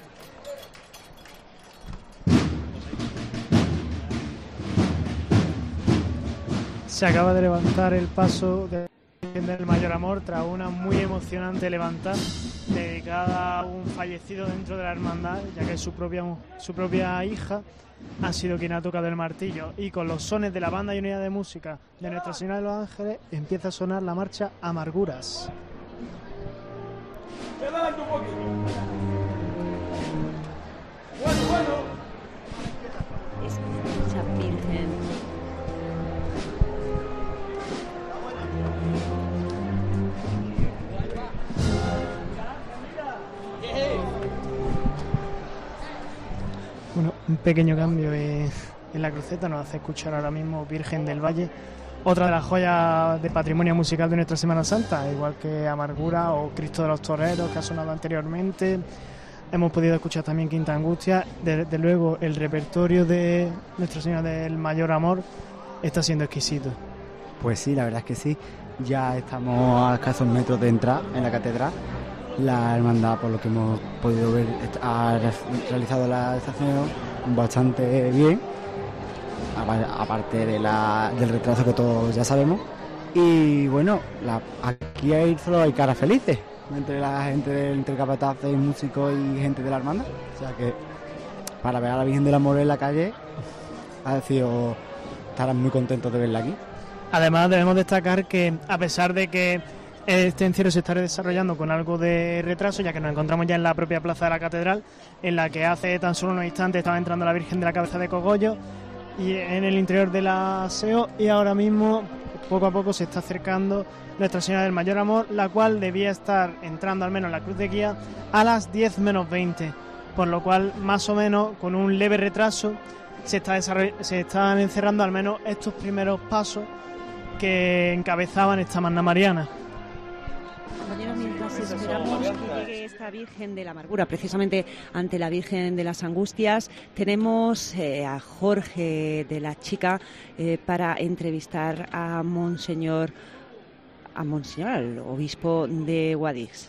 Se acaba de levantar el paso de del Mayor Amor tras una muy emocionante levantada dedicada a un fallecido dentro de la hermandad, ya que su propia, su propia hija ha sido quien ha tocado el martillo, y con los sones de la banda y unidad de música de Nuestra Señora de los Ángeles empieza a sonar la marcha Amarguras. Bueno, bueno. Escucha, Virgen. Bueno, un pequeño cambio en la cruceta nos hace escuchar ahora mismo Virgen del Valle, otra de las joyas de patrimonio musical de nuestra Semana Santa, igual que Amargura o Cristo de los Toreros, que ha sonado anteriormente. Hemos podido escuchar también Quinta Angustia. Desde luego el repertorio de Nuestra Señora del Mayor Amor está siendo exquisito. Pues sí, la verdad es que sí. Ya estamos a escasos metros de entrar en la catedral La hermandad, por lo que hemos podido ver, ha realizado la estación bastante bien, aparte de la, del retraso que todos ya sabemos. Y bueno, la, aquí hay, solo hay caras felices entre la gente del entre capataces, músicos y gente de la hermandad. O sea que para ver a la Virgen del Amor en la calle, ha decidido estarán muy contentos de verla aquí. Además debemos destacar que a pesar de que este encierro se está desarrollando con algo de retraso, ya que nos encontramos ya en la propia plaza de la catedral, en la que hace tan solo unos instantes estaba entrando la Virgen de la Cabeza de Cogollo y en el interior del aseo, y ahora mismo poco a poco se está acercando Nuestra Señora del Mayor Amor, la cual debía estar entrando al menos en la cruz de guía a las diez menos veinte, por lo cual más o menos con un leve retraso se, está se están encerrando al menos estos primeros pasos que encabezaban esta Magna Mariana. Compañeros, mientras esperamos que llegue esta Virgen de la Amargura, precisamente ante la Virgen de las Angustias, tenemos eh, a Jorge de la Chica eh, para entrevistar a Monseñor, a Monseñor, al obispo de Guadix.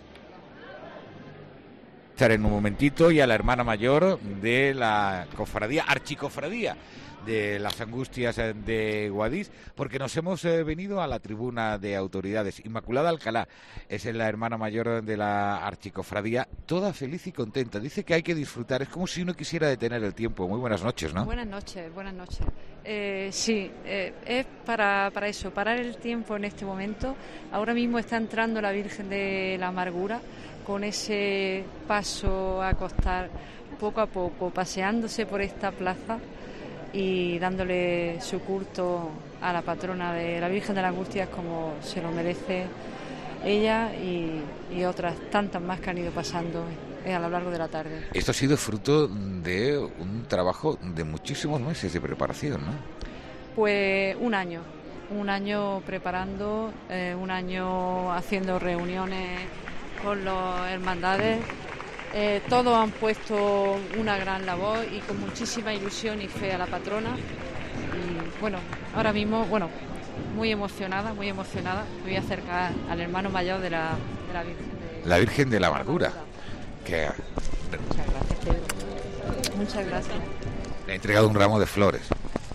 Estar en un momentito y a la hermana mayor de la cofradía, archicofradía de las Angustias de Guadix, porque nos hemos eh, venido a la tribuna de autoridades. Inmaculada Alcalá es la hermana mayor de la archicofradía, toda feliz y contenta. Dice que hay que disfrutar, es como si uno quisiera detener el tiempo. Muy buenas noches, ¿no? Buenas noches, buenas noches. Eh, sí, eh, es para, para eso, parar el tiempo en este momento. Ahora mismo está entrando la Virgen de la Amargura con ese paso a costar poco a poco, paseándose por esta plaza y dándole su culto a la patrona de la Virgen de las Angustias como se lo merece ella y, y otras tantas más que han ido pasando a lo largo de la tarde. Esto ha sido fruto de un trabajo de muchísimos meses de preparación, ¿no? Pues un año, un año preparando, eh, un año haciendo reuniones con las hermandades. Eh, todos han puesto una gran labor y con muchísima ilusión y fe a la patrona. Y bueno, ahora mismo, bueno, muy emocionada, muy emocionada. Me voy a acercar al hermano mayor de la, de la Virgen. De, la Virgen de la Amargura. Que... Muchas gracias, Pedro. Muchas gracias. Le he entregado un ramo de flores.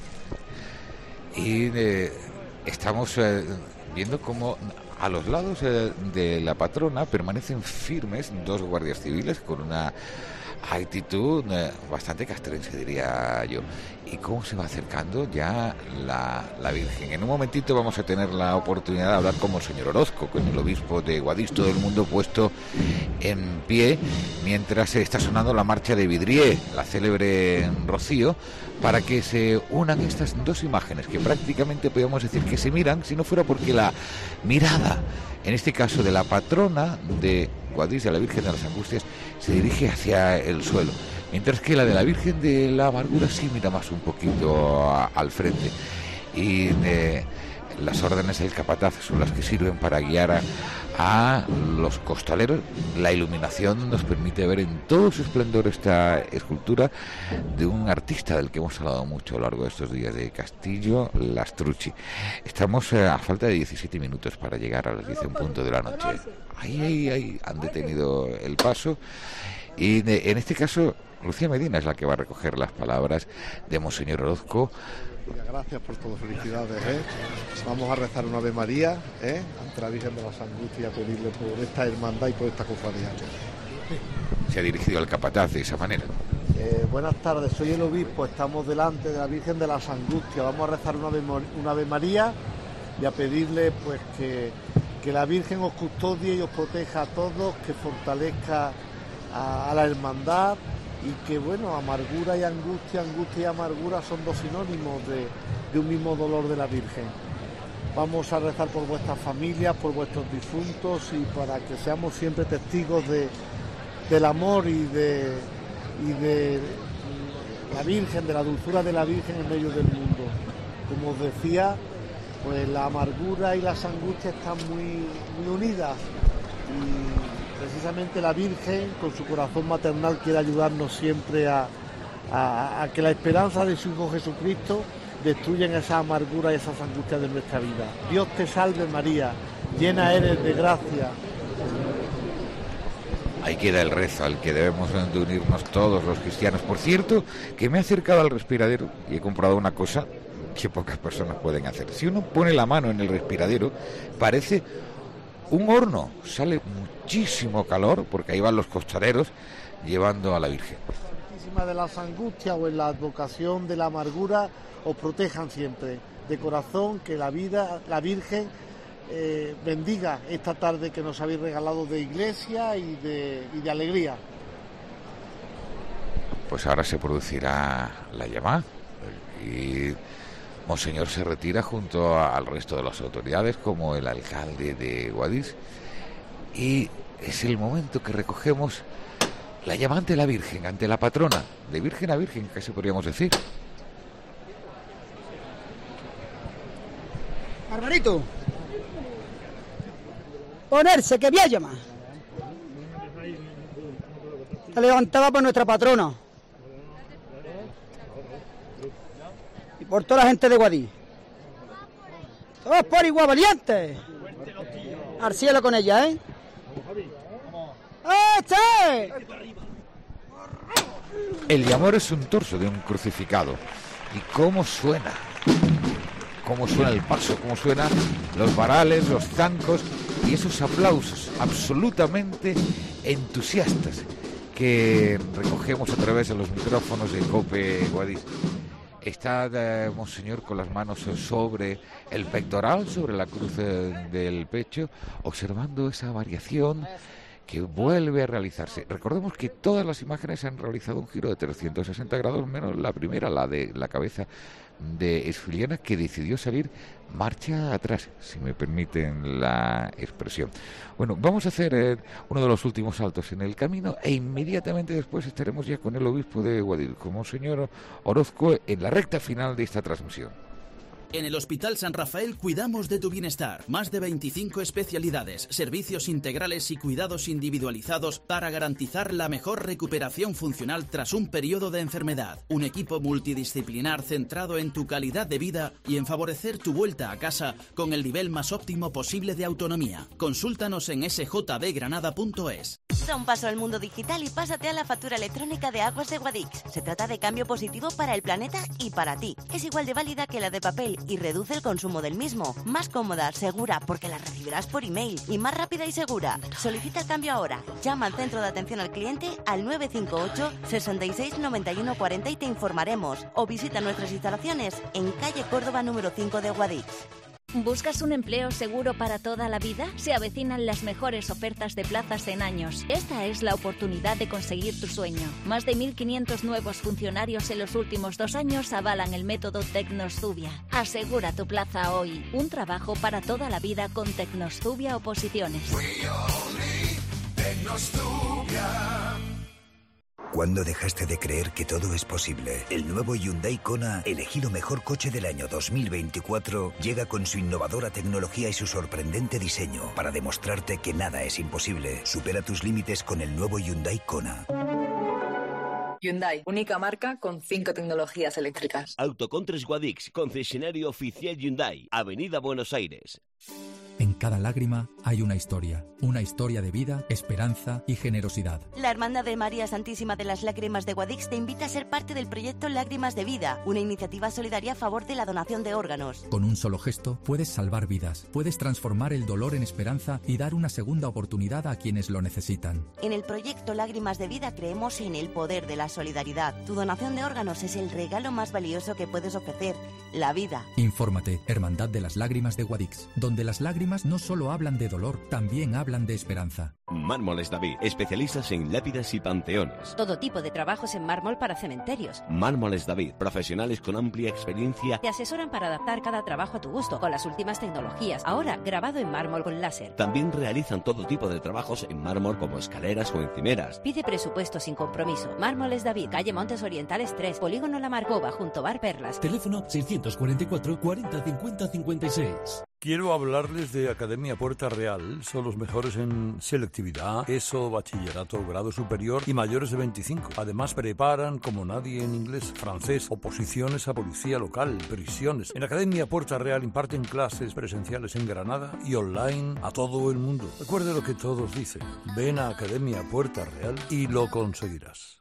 Y eh, estamos eh, viendo cómo a los lados eh, de la patrona permanecen firmes dos guardias civiles con una actitud eh, bastante castrense, diría yo. Y cómo se va acercando ya la, la Virgen. En un momentito vamos a tener la oportunidad de hablar con Monseñor Orozco, con el obispo de Guadix, todo el mundo puesto en pie mientras se está sonando la marcha de Vidrié, la célebre Rocío, para que se unan estas dos imágenes que prácticamente podríamos decir que se miran, si no fuera porque la mirada, en este caso de la patrona de Guadix, de la Virgen de las Angustias, se dirige hacia el suelo, mientras que la de la Virgen de la Amargura sí mira más un poquito a, al frente. Y eh, las órdenes del capataz son las que sirven para guiar a, a los costaleros. La iluminación nos permite ver en todo su esplendor esta escultura de un artista del que hemos hablado mucho a lo largo de estos días, de Castillo Lastrucci. Estamos eh, a falta de diecisiete minutos para llegar a las diez en punto de la noche. Ahí, ahí, ahí han detenido el paso y de, en este caso Lucía Medina es la que va a recoger las palabras de Monseñor Orozco. Gracias por todo, felicidades, ¿eh? Vamos a rezar una Ave María, ¿eh? Ante la Virgen de las Angustias, a pedirle por esta hermandad y por esta cofradía. Se ha dirigido al capataz de esa manera. Eh, buenas tardes, soy el obispo, estamos delante de la Virgen de las Angustias, vamos a rezar una Ave, una Ave María y a pedirle pues que, que la Virgen os custodie y os proteja a todos, que fortalezca a, a la hermandad. Y que bueno, amargura y angustia, angustia y amargura son dos sinónimos de, de un mismo dolor de la Virgen. Vamos a rezar por vuestras familias, por vuestros difuntos y para que seamos siempre testigos de, del amor y de, y de la Virgen, de la dulzura de la Virgen en medio del mundo. Como os decía, pues la amargura y las angustias están muy, muy unidas y precisamente la Virgen, con su corazón maternal, quiere ayudarnos siempre a, a, a que la esperanza de su Hijo Jesucristo destruyan esa amargura y esas angustias de nuestra vida. Dios te salve María, llena eres de gracia. Ahí queda el rezo al que debemos de unirnos todos los cristianos. Por cierto, que me he acercado al respiradero y he comprobado una cosa que pocas personas pueden hacer. Si uno pone la mano en el respiradero, parece un horno. Sale muchísimo calor porque ahí van los costaleros llevando a la Virgen. De las angustias o en la advocación de la amargura os protejan siempre. De corazón, que la vida, la Virgen eh, bendiga esta tarde que nos habéis regalado de iglesia y de, y de alegría. Pues ahora se producirá la llamada y Monseñor se retira junto a, al resto de las autoridades, como el alcalde de Guadix, y es el momento que recogemos la llamada ante la Virgen, ante la patrona, de Virgen a Virgen, casi podríamos decir. Barbarito, ponerse, que voy a llamar. Se levantaba por nuestra patrona y por toda la gente de Guadix. Todos por igual valientes. Al cielo con ella, ¿eh? ¡Este! El llamor es un torso de un crucificado. ¿Y cómo suena? ¿Cómo suena el paso? ¿Cómo suenan los varales, los zancos y esos aplausos absolutamente entusiastas que recogemos a través de los micrófonos de COPE Guadix? Está eh, Monseñor con las manos sobre el pectoral, sobre la cruz eh, del pecho, observando esa variación que vuelve a realizarse. Recordemos que todas las imágenes han realizado un giro de trescientos sesenta grados, menos la primera, la de la cabeza de Esfiliana, que decidió salir marcha atrás, si me permiten la expresión. Bueno, vamos a hacer eh, uno de los últimos saltos en el camino e inmediatamente después estaremos ya con el obispo de Guadix, con Monseñor Orozco, en la recta final de esta transmisión. En el Hospital San Rafael cuidamos de tu bienestar. Más de veinticinco especialidades, servicios integrales y cuidados individualizados para garantizar la mejor recuperación funcional tras un periodo de enfermedad. Un equipo multidisciplinar centrado en tu calidad de vida y en favorecer tu vuelta a casa con el nivel más óptimo posible de autonomía. Consúltanos en s j d granada punto es. Da un paso al mundo digital y pásate a la factura electrónica de Aguas de Guadix. Se trata de cambio positivo para el planeta y para ti. Es igual de válida que la de papel y reduce el consumo del mismo. Más cómoda, segura, porque la recibirás por email, y más rápida y segura. Solicita el cambio ahora. Llama al centro de atención al cliente al nueve cinco ocho, sesenta y seis, noventa y uno cuarenta y te informaremos. O visita nuestras instalaciones en calle Córdoba número cinco de Guadix. ¿Buscas un empleo seguro para toda la vida? Se avecinan las mejores ofertas de plazas en años. Esta es la oportunidad de conseguir tu sueño. Más de mil quinientos nuevos funcionarios en los últimos dos años avalan el método Tecnostubia. Asegura tu plaza hoy. Un trabajo para toda la vida con Tecnostubia Oposiciones. ¿Cuándo dejaste de creer que todo es posible? El nuevo Hyundai Kona, elegido mejor coche del año dos mil veinticuatro, llega con su innovadora tecnología y su sorprendente diseño para demostrarte que nada es imposible. Supera tus límites con el nuevo Hyundai Kona. Hyundai, única marca con cinco tecnologías eléctricas. Autocontres Guadix, concesionario oficial Hyundai, Avenida Buenos Aires. En cada lágrima hay una historia, una historia de vida, esperanza y generosidad. La Hermandad de María Santísima de las Lágrimas de Guadix te invita a ser parte del proyecto Lágrimas de Vida, una iniciativa solidaria a favor de la donación de órganos. Con un solo gesto puedes salvar vidas, puedes transformar el dolor en esperanza y dar una segunda oportunidad a quienes lo necesitan. En el proyecto Lágrimas de Vida creemos en el poder de la solidaridad. Tu donación de órganos es el regalo más valioso que puedes ofrecer, la vida. Infórmate, Hermandad de las Lágrimas de Guadix, donde las lágrimas no solo hablan de dolor, también hablan de esperanza. Mármoles David, especialistas en lápidas y panteones. Todo tipo de trabajos en mármol para cementerios. Mármoles David, profesionales con amplia experiencia. Te asesoran para adaptar cada trabajo a tu gusto, con las últimas tecnologías. Ahora, grabado en mármol con láser. También realizan todo tipo de trabajos en mármol como escaleras o encimeras. Pide presupuesto sin compromiso. Mármoles David, calle Montes Orientales tres, Polígono La Marcova, junto Bar Perlas. Teléfono seiscientos cuarenta y cuatro, cuarenta, cincuenta, cincuenta y seis. Quiero hablarles de Academia Puerta Real. Son los mejores en selectividad, ESO, bachillerato, grado superior y mayores de veinticinco. Además preparan como nadie en inglés, francés, oposiciones a policía local, prisiones. En Academia Puerta Real imparten clases presenciales en Granada y online a todo el mundo. Recuerde lo que todos dicen. Ven a Academia Puerta Real y lo conseguirás.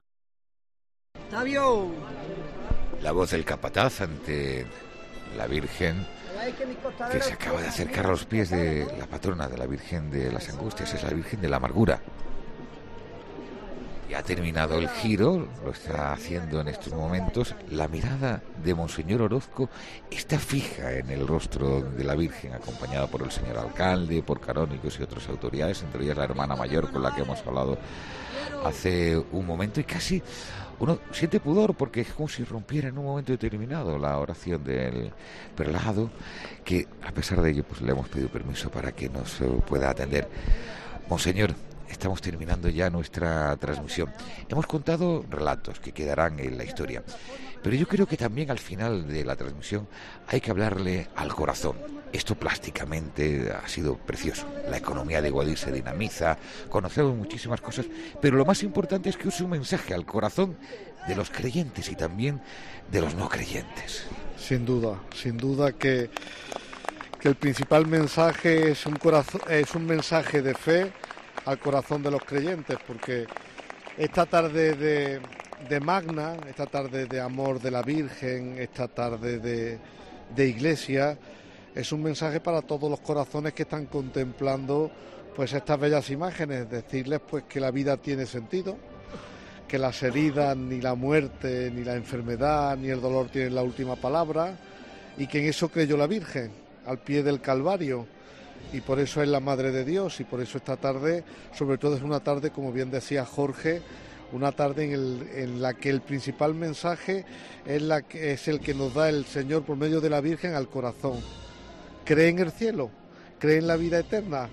¡Tabio! La voz del capataz ante la Virgen, que se acaba de acercar a los pies de la patrona de la Virgen de las Angustias, es la Virgen de la Amargura. Y ha terminado el giro, lo está haciendo en estos momentos. La mirada de Monseñor Orozco está fija en el rostro de la Virgen, acompañada por el señor alcalde, por canónigos y otras autoridades, entre ellas la hermana mayor con la que hemos hablado hace un momento, y casi uno siente pudor porque es como si rompiera en un momento determinado la oración del prelado, que a pesar de ello pues le hemos pedido permiso para que nos pueda atender. Monseñor, estamos terminando ya nuestra transmisión. Hemos contado relatos que quedarán en la historia, pero yo creo que también al final de la transmisión hay que hablarle al corazón. Esto plásticamente ha sido precioso. La economía de Guadix se dinamiza, conocemos muchísimas cosas, pero lo más importante es que use un mensaje al corazón de los creyentes y también de los no creyentes. Sin duda, sin duda que, que el principal mensaje es un, corazón, es un mensaje de fe al corazón de los creyentes, porque esta tarde de, de Magna, esta tarde de amor de la Virgen, esta tarde de, de iglesia, es un mensaje para todos los corazones que están contemplando pues estas bellas imágenes, decirles pues que la vida tiene sentido, que las heridas, ni la muerte, ni la enfermedad, ni el dolor tienen la última palabra, y que en eso creyó la Virgen, al pie del Calvario, y por eso es la Madre de Dios, y por eso esta tarde, sobre todo es una tarde, como bien decía Jorge, una tarde en, el, en la que el principal mensaje es, la que, es el que nos da el Señor por medio de la Virgen al corazón. Cree en el cielo, cree en la vida eterna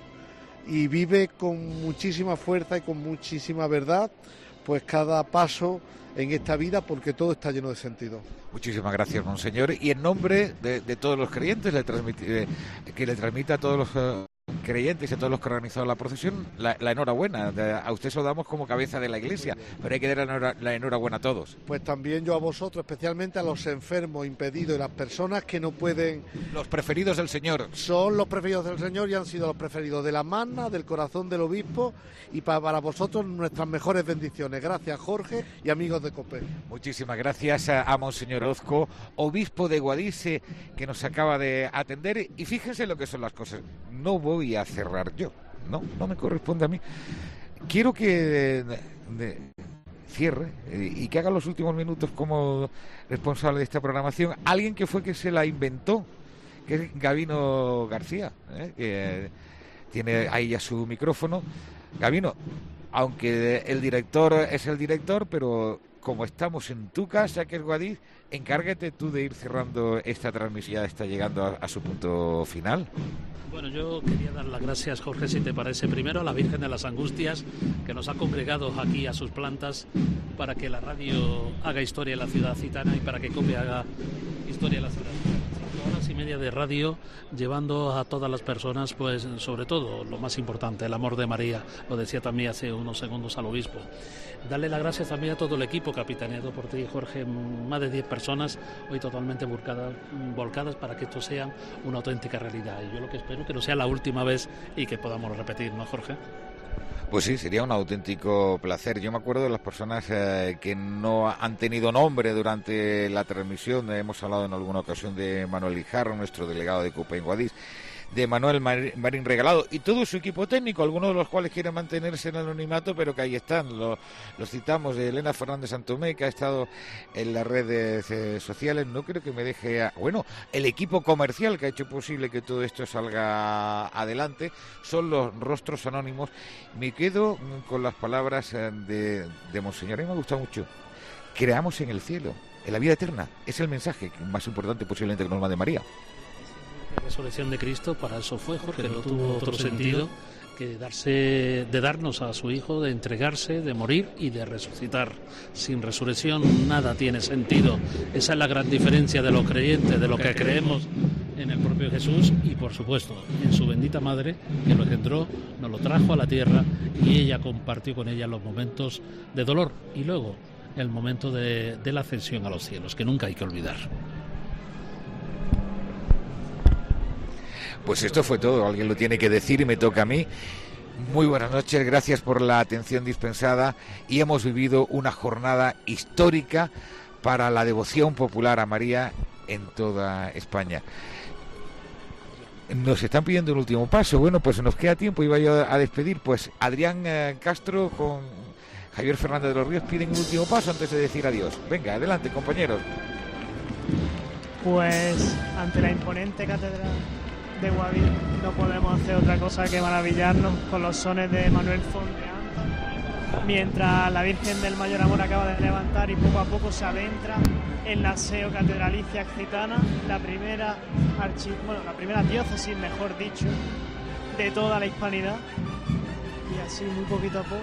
y vive con muchísima fuerza y con muchísima verdad pues cada paso en esta vida, porque todo está lleno de sentido. Muchísimas gracias, Monseñor, y en nombre de, de todos los creyentes le transmiti, eh, que le transmita a todos los uh, creyentes y a todos los que han organizado la procesión la, la enhorabuena. A usted se lo damos como cabeza de la Iglesia, pero hay que dar la, la enhorabuena a todos. Pues también yo a vosotros, especialmente a los enfermos, impedidos y las personas que no pueden... Los preferidos del Señor. Son los preferidos del Señor y han sido los preferidos de la Magna, del corazón del obispo, y para, para vosotros nuestras mejores bendiciones. Gracias, Jorge y amigos de COPE. Muchísimas gracias a, a Monseñor Orozco, obispo de Guadix, que nos acaba de atender. Y fíjense lo que son las cosas. No voy a cerrar yo, no, no me corresponde a mí. Quiero que de, de, cierre eh, y que haga los últimos minutos como responsable de esta programación alguien que fue que se la inventó, que es Gabino García, eh, que tiene ahí ya su micrófono. Gabino, aunque el director es el director, pero como estamos en tu casa, que es Guadix, encárgate tú de ir cerrando esta transmisión, ya está llegando a, a su punto final. Bueno, yo quería dar las gracias, Jorge, si te parece, primero a la Virgen de las Angustias, que nos ha congregado aquí a sus plantas para que la radio haga historia en la ciudad gitana y para que COPE haga historia en la ciudad gitana. Cinco horas y media de radio, llevando a todas las personas, pues sobre todo, lo más importante, el amor de María, lo decía también hace unos segundos al obispo. Darle las gracias también a todo el equipo capitaneado por ti, Jorge, más de diez personas hoy totalmente volcadas, volcadas para que esto sea una auténtica realidad. Y yo lo que espero es que no sea la última vez y que podamos repetir, ¿no, Jorge? Pues sí, sería un auténtico placer. Yo me acuerdo de las personas eh, que no han tenido nombre durante la transmisión. Hemos hablado en alguna ocasión de Manuel Guijarro, nuestro delegado de COPE en Guadix, de Manuel Marín Regalado y todo su equipo técnico, algunos de los cuales quieren mantenerse en el anonimato, pero que ahí están. Los, los citamos, de Elena Fernández Santomé, que ha estado en las redes eh, sociales. No creo que me deje... A... Bueno, el equipo comercial que ha hecho posible que todo esto salga adelante son los rostros anónimos. Me quedo con las palabras de, de Monseñor. A mí me ha gustado mucho. Creamos en el cielo, en la vida eterna. Es el mensaje más importante posiblemente que nos mande María. La resurrección de Cristo, para eso fue, Jorge, no tuvo otro sentido que darse, de darnos a su Hijo, de entregarse, de morir y de resucitar. Sin resurrección nada tiene sentido. Esa es la gran diferencia de los creyentes, de lo que creemos en el propio Jesús y, por supuesto, en su bendita madre, que lo engendró, nos lo trajo a la tierra y ella compartió con ella los momentos de dolor y luego el momento de, de la ascensión a los cielos, que nunca hay que olvidar. Pues esto fue todo, alguien lo tiene que decir y me toca a mí. Muy buenas noches, gracias por la atención dispensada y hemos vivido una jornada histórica para la devoción popular a María en toda España. Nos están pidiendo el último paso, bueno, pues nos queda tiempo, iba yo a despedir, pues Adrián eh, Castro con Javier Fernández de los Ríos piden el último paso antes de decir adiós. Venga, adelante, compañeros. Pues ante la imponente catedral de Guadix no podemos hacer otra cosa que maravillarnos con los sones de Manuel Fonteanta, mientras la Virgen del Mayor Amor acaba de levantar y poco a poco se adentra en la seo catedralicia gitana, la primera archi, bueno, la primera diócesis, mejor dicho, de toda la hispanidad, y así muy poquito a poco,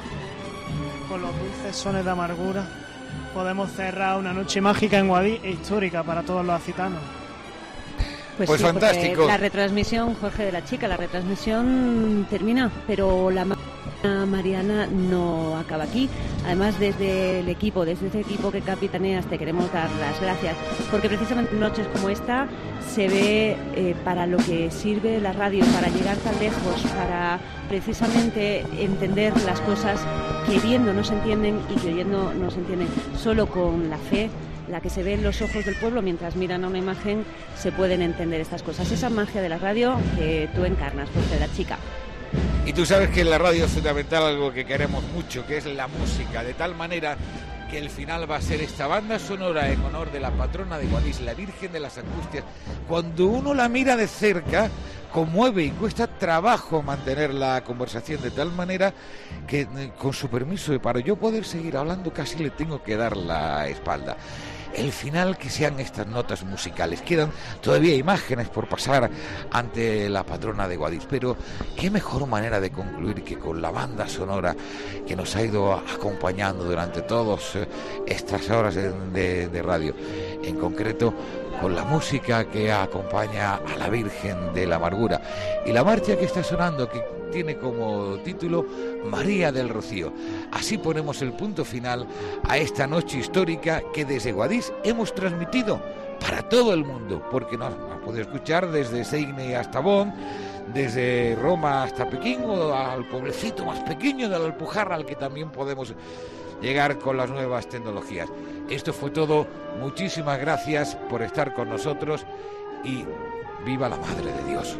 con los dulces sones de amargura, podemos cerrar una noche mágica en Guadix e histórica para todos los gitanos. Pues, pues sí, fantástico. La retransmisión, Jorge de la Chica, la retransmisión termina, pero la Mariana no acaba aquí. Además, desde el equipo, desde este equipo que capitaneas, te queremos dar las gracias, porque precisamente en noches como esta se ve eh, para lo que sirve la radio, para llegar tan lejos, para precisamente entender las cosas que viendo no se entienden y que oyendo no se entienden. Solo con la fe, la que se ve en los ojos del pueblo mientras miran a una imagen, se pueden entender estas cosas. Esa magia de la radio que tú encarnas, Jorge de la Chica. Y tú sabes que en la radio es fundamental algo que queremos mucho, que es la música, de tal manera que el final va a ser esta banda sonora en honor de la patrona de Guadix, la Virgen de las Angustias. Cuando uno la mira de cerca, conmueve y cuesta trabajo mantener la conversación, de tal manera que, con su permiso, para yo poder seguir hablando casi le tengo que dar la espalda. El final, que sean estas notas musicales. Quedan todavía imágenes por pasar ante la patrona de Guadix, pero qué mejor manera de concluir que con la banda sonora que nos ha ido acompañando durante todas estas horas de, de, de radio, en concreto con la música que acompaña a la Virgen de la Amargura y la marcha que está sonando, que tiene como título María del Rocío. Así ponemos el punto final a esta noche histórica que desde Guadix hemos transmitido para todo el mundo, porque nos ha podido escuchar desde Seigne hasta Bonn, desde Roma hasta Pekín, o al pueblecito más pequeño de la Alpujarra, al que también podemos llegar con las nuevas tecnologías. Esto fue todo, muchísimas gracias por estar con nosotros y viva la Madre de Dios.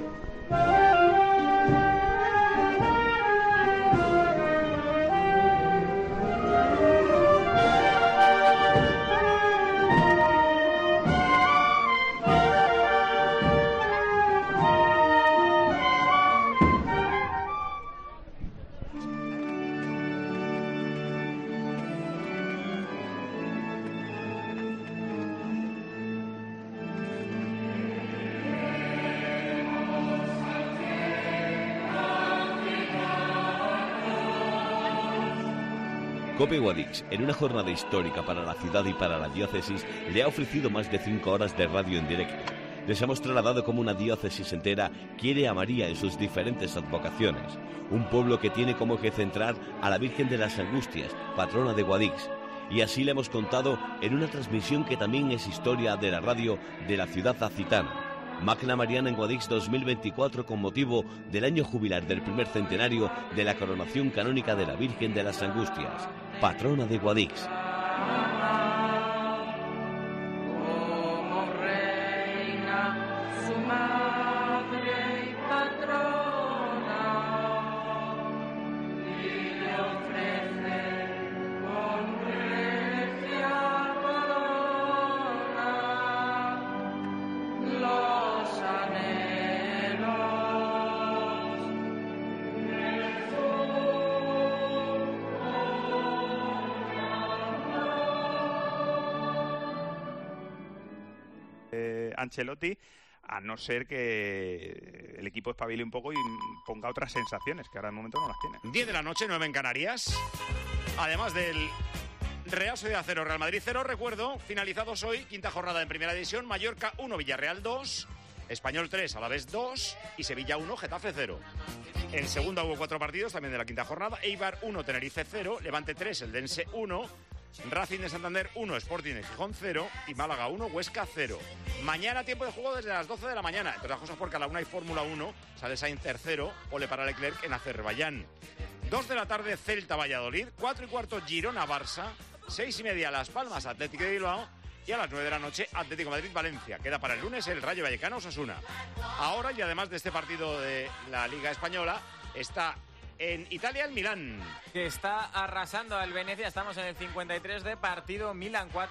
Cope Guadix, en una jornada histórica para la ciudad y para la diócesis, le ha ofrecido más de cinco horas de radio en directo. Les hemos trasladado cómo una diócesis entera quiere a María en sus diferentes advocaciones. Un pueblo que tiene como eje central a la Virgen de las Angustias, patrona de Guadix. Y así le hemos contado en una transmisión que también es historia de la radio de la ciudad acitana. Magna Mariana en Guadix dos mil veinticuatro, con motivo del año jubilar del primer centenario de la coronación canónica de la Virgen de las Angustias, patrona de Guadix. Ancelotti, a no ser que el equipo espabile un poco y ponga otras sensaciones, que ahora de momento no las tiene. diez de la noche, nueve en Canarias. Además del Real Sociedad cero, Real Madrid cero, recuerdo, finalizados hoy, quinta jornada en Primera División, Mallorca uno, Villarreal dos, Español tres, Alavés dos y Sevilla uno, Getafe cero. En segunda hubo cuatro partidos, también de la quinta jornada. Eibar uno, Tenerife cero, Levante tres, Eldense uno, Racing de Santander uno, Sporting de Gijón cero y Málaga uno, Huesca cero. Mañana tiempo de juego desde las doce de la mañana, entre las cosas porque a la una hay Fórmula uno, sale Sainz tercero, pole para Leclerc en Azerbaiyán. dos de la tarde Celta Valladolid, cuatro y cuarto Girona Barça, seis y media Las Palmas Atlético de Bilbao y a las nueve de la noche Atlético Madrid Valencia. Queda para el lunes el Rayo Vallecano Osasuna. Ahora, y además de este partido de la Liga Española, está en Italia el Milán, que está arrasando al Venecia. Estamos en el cincuenta y tres de partido. Milán cuatro.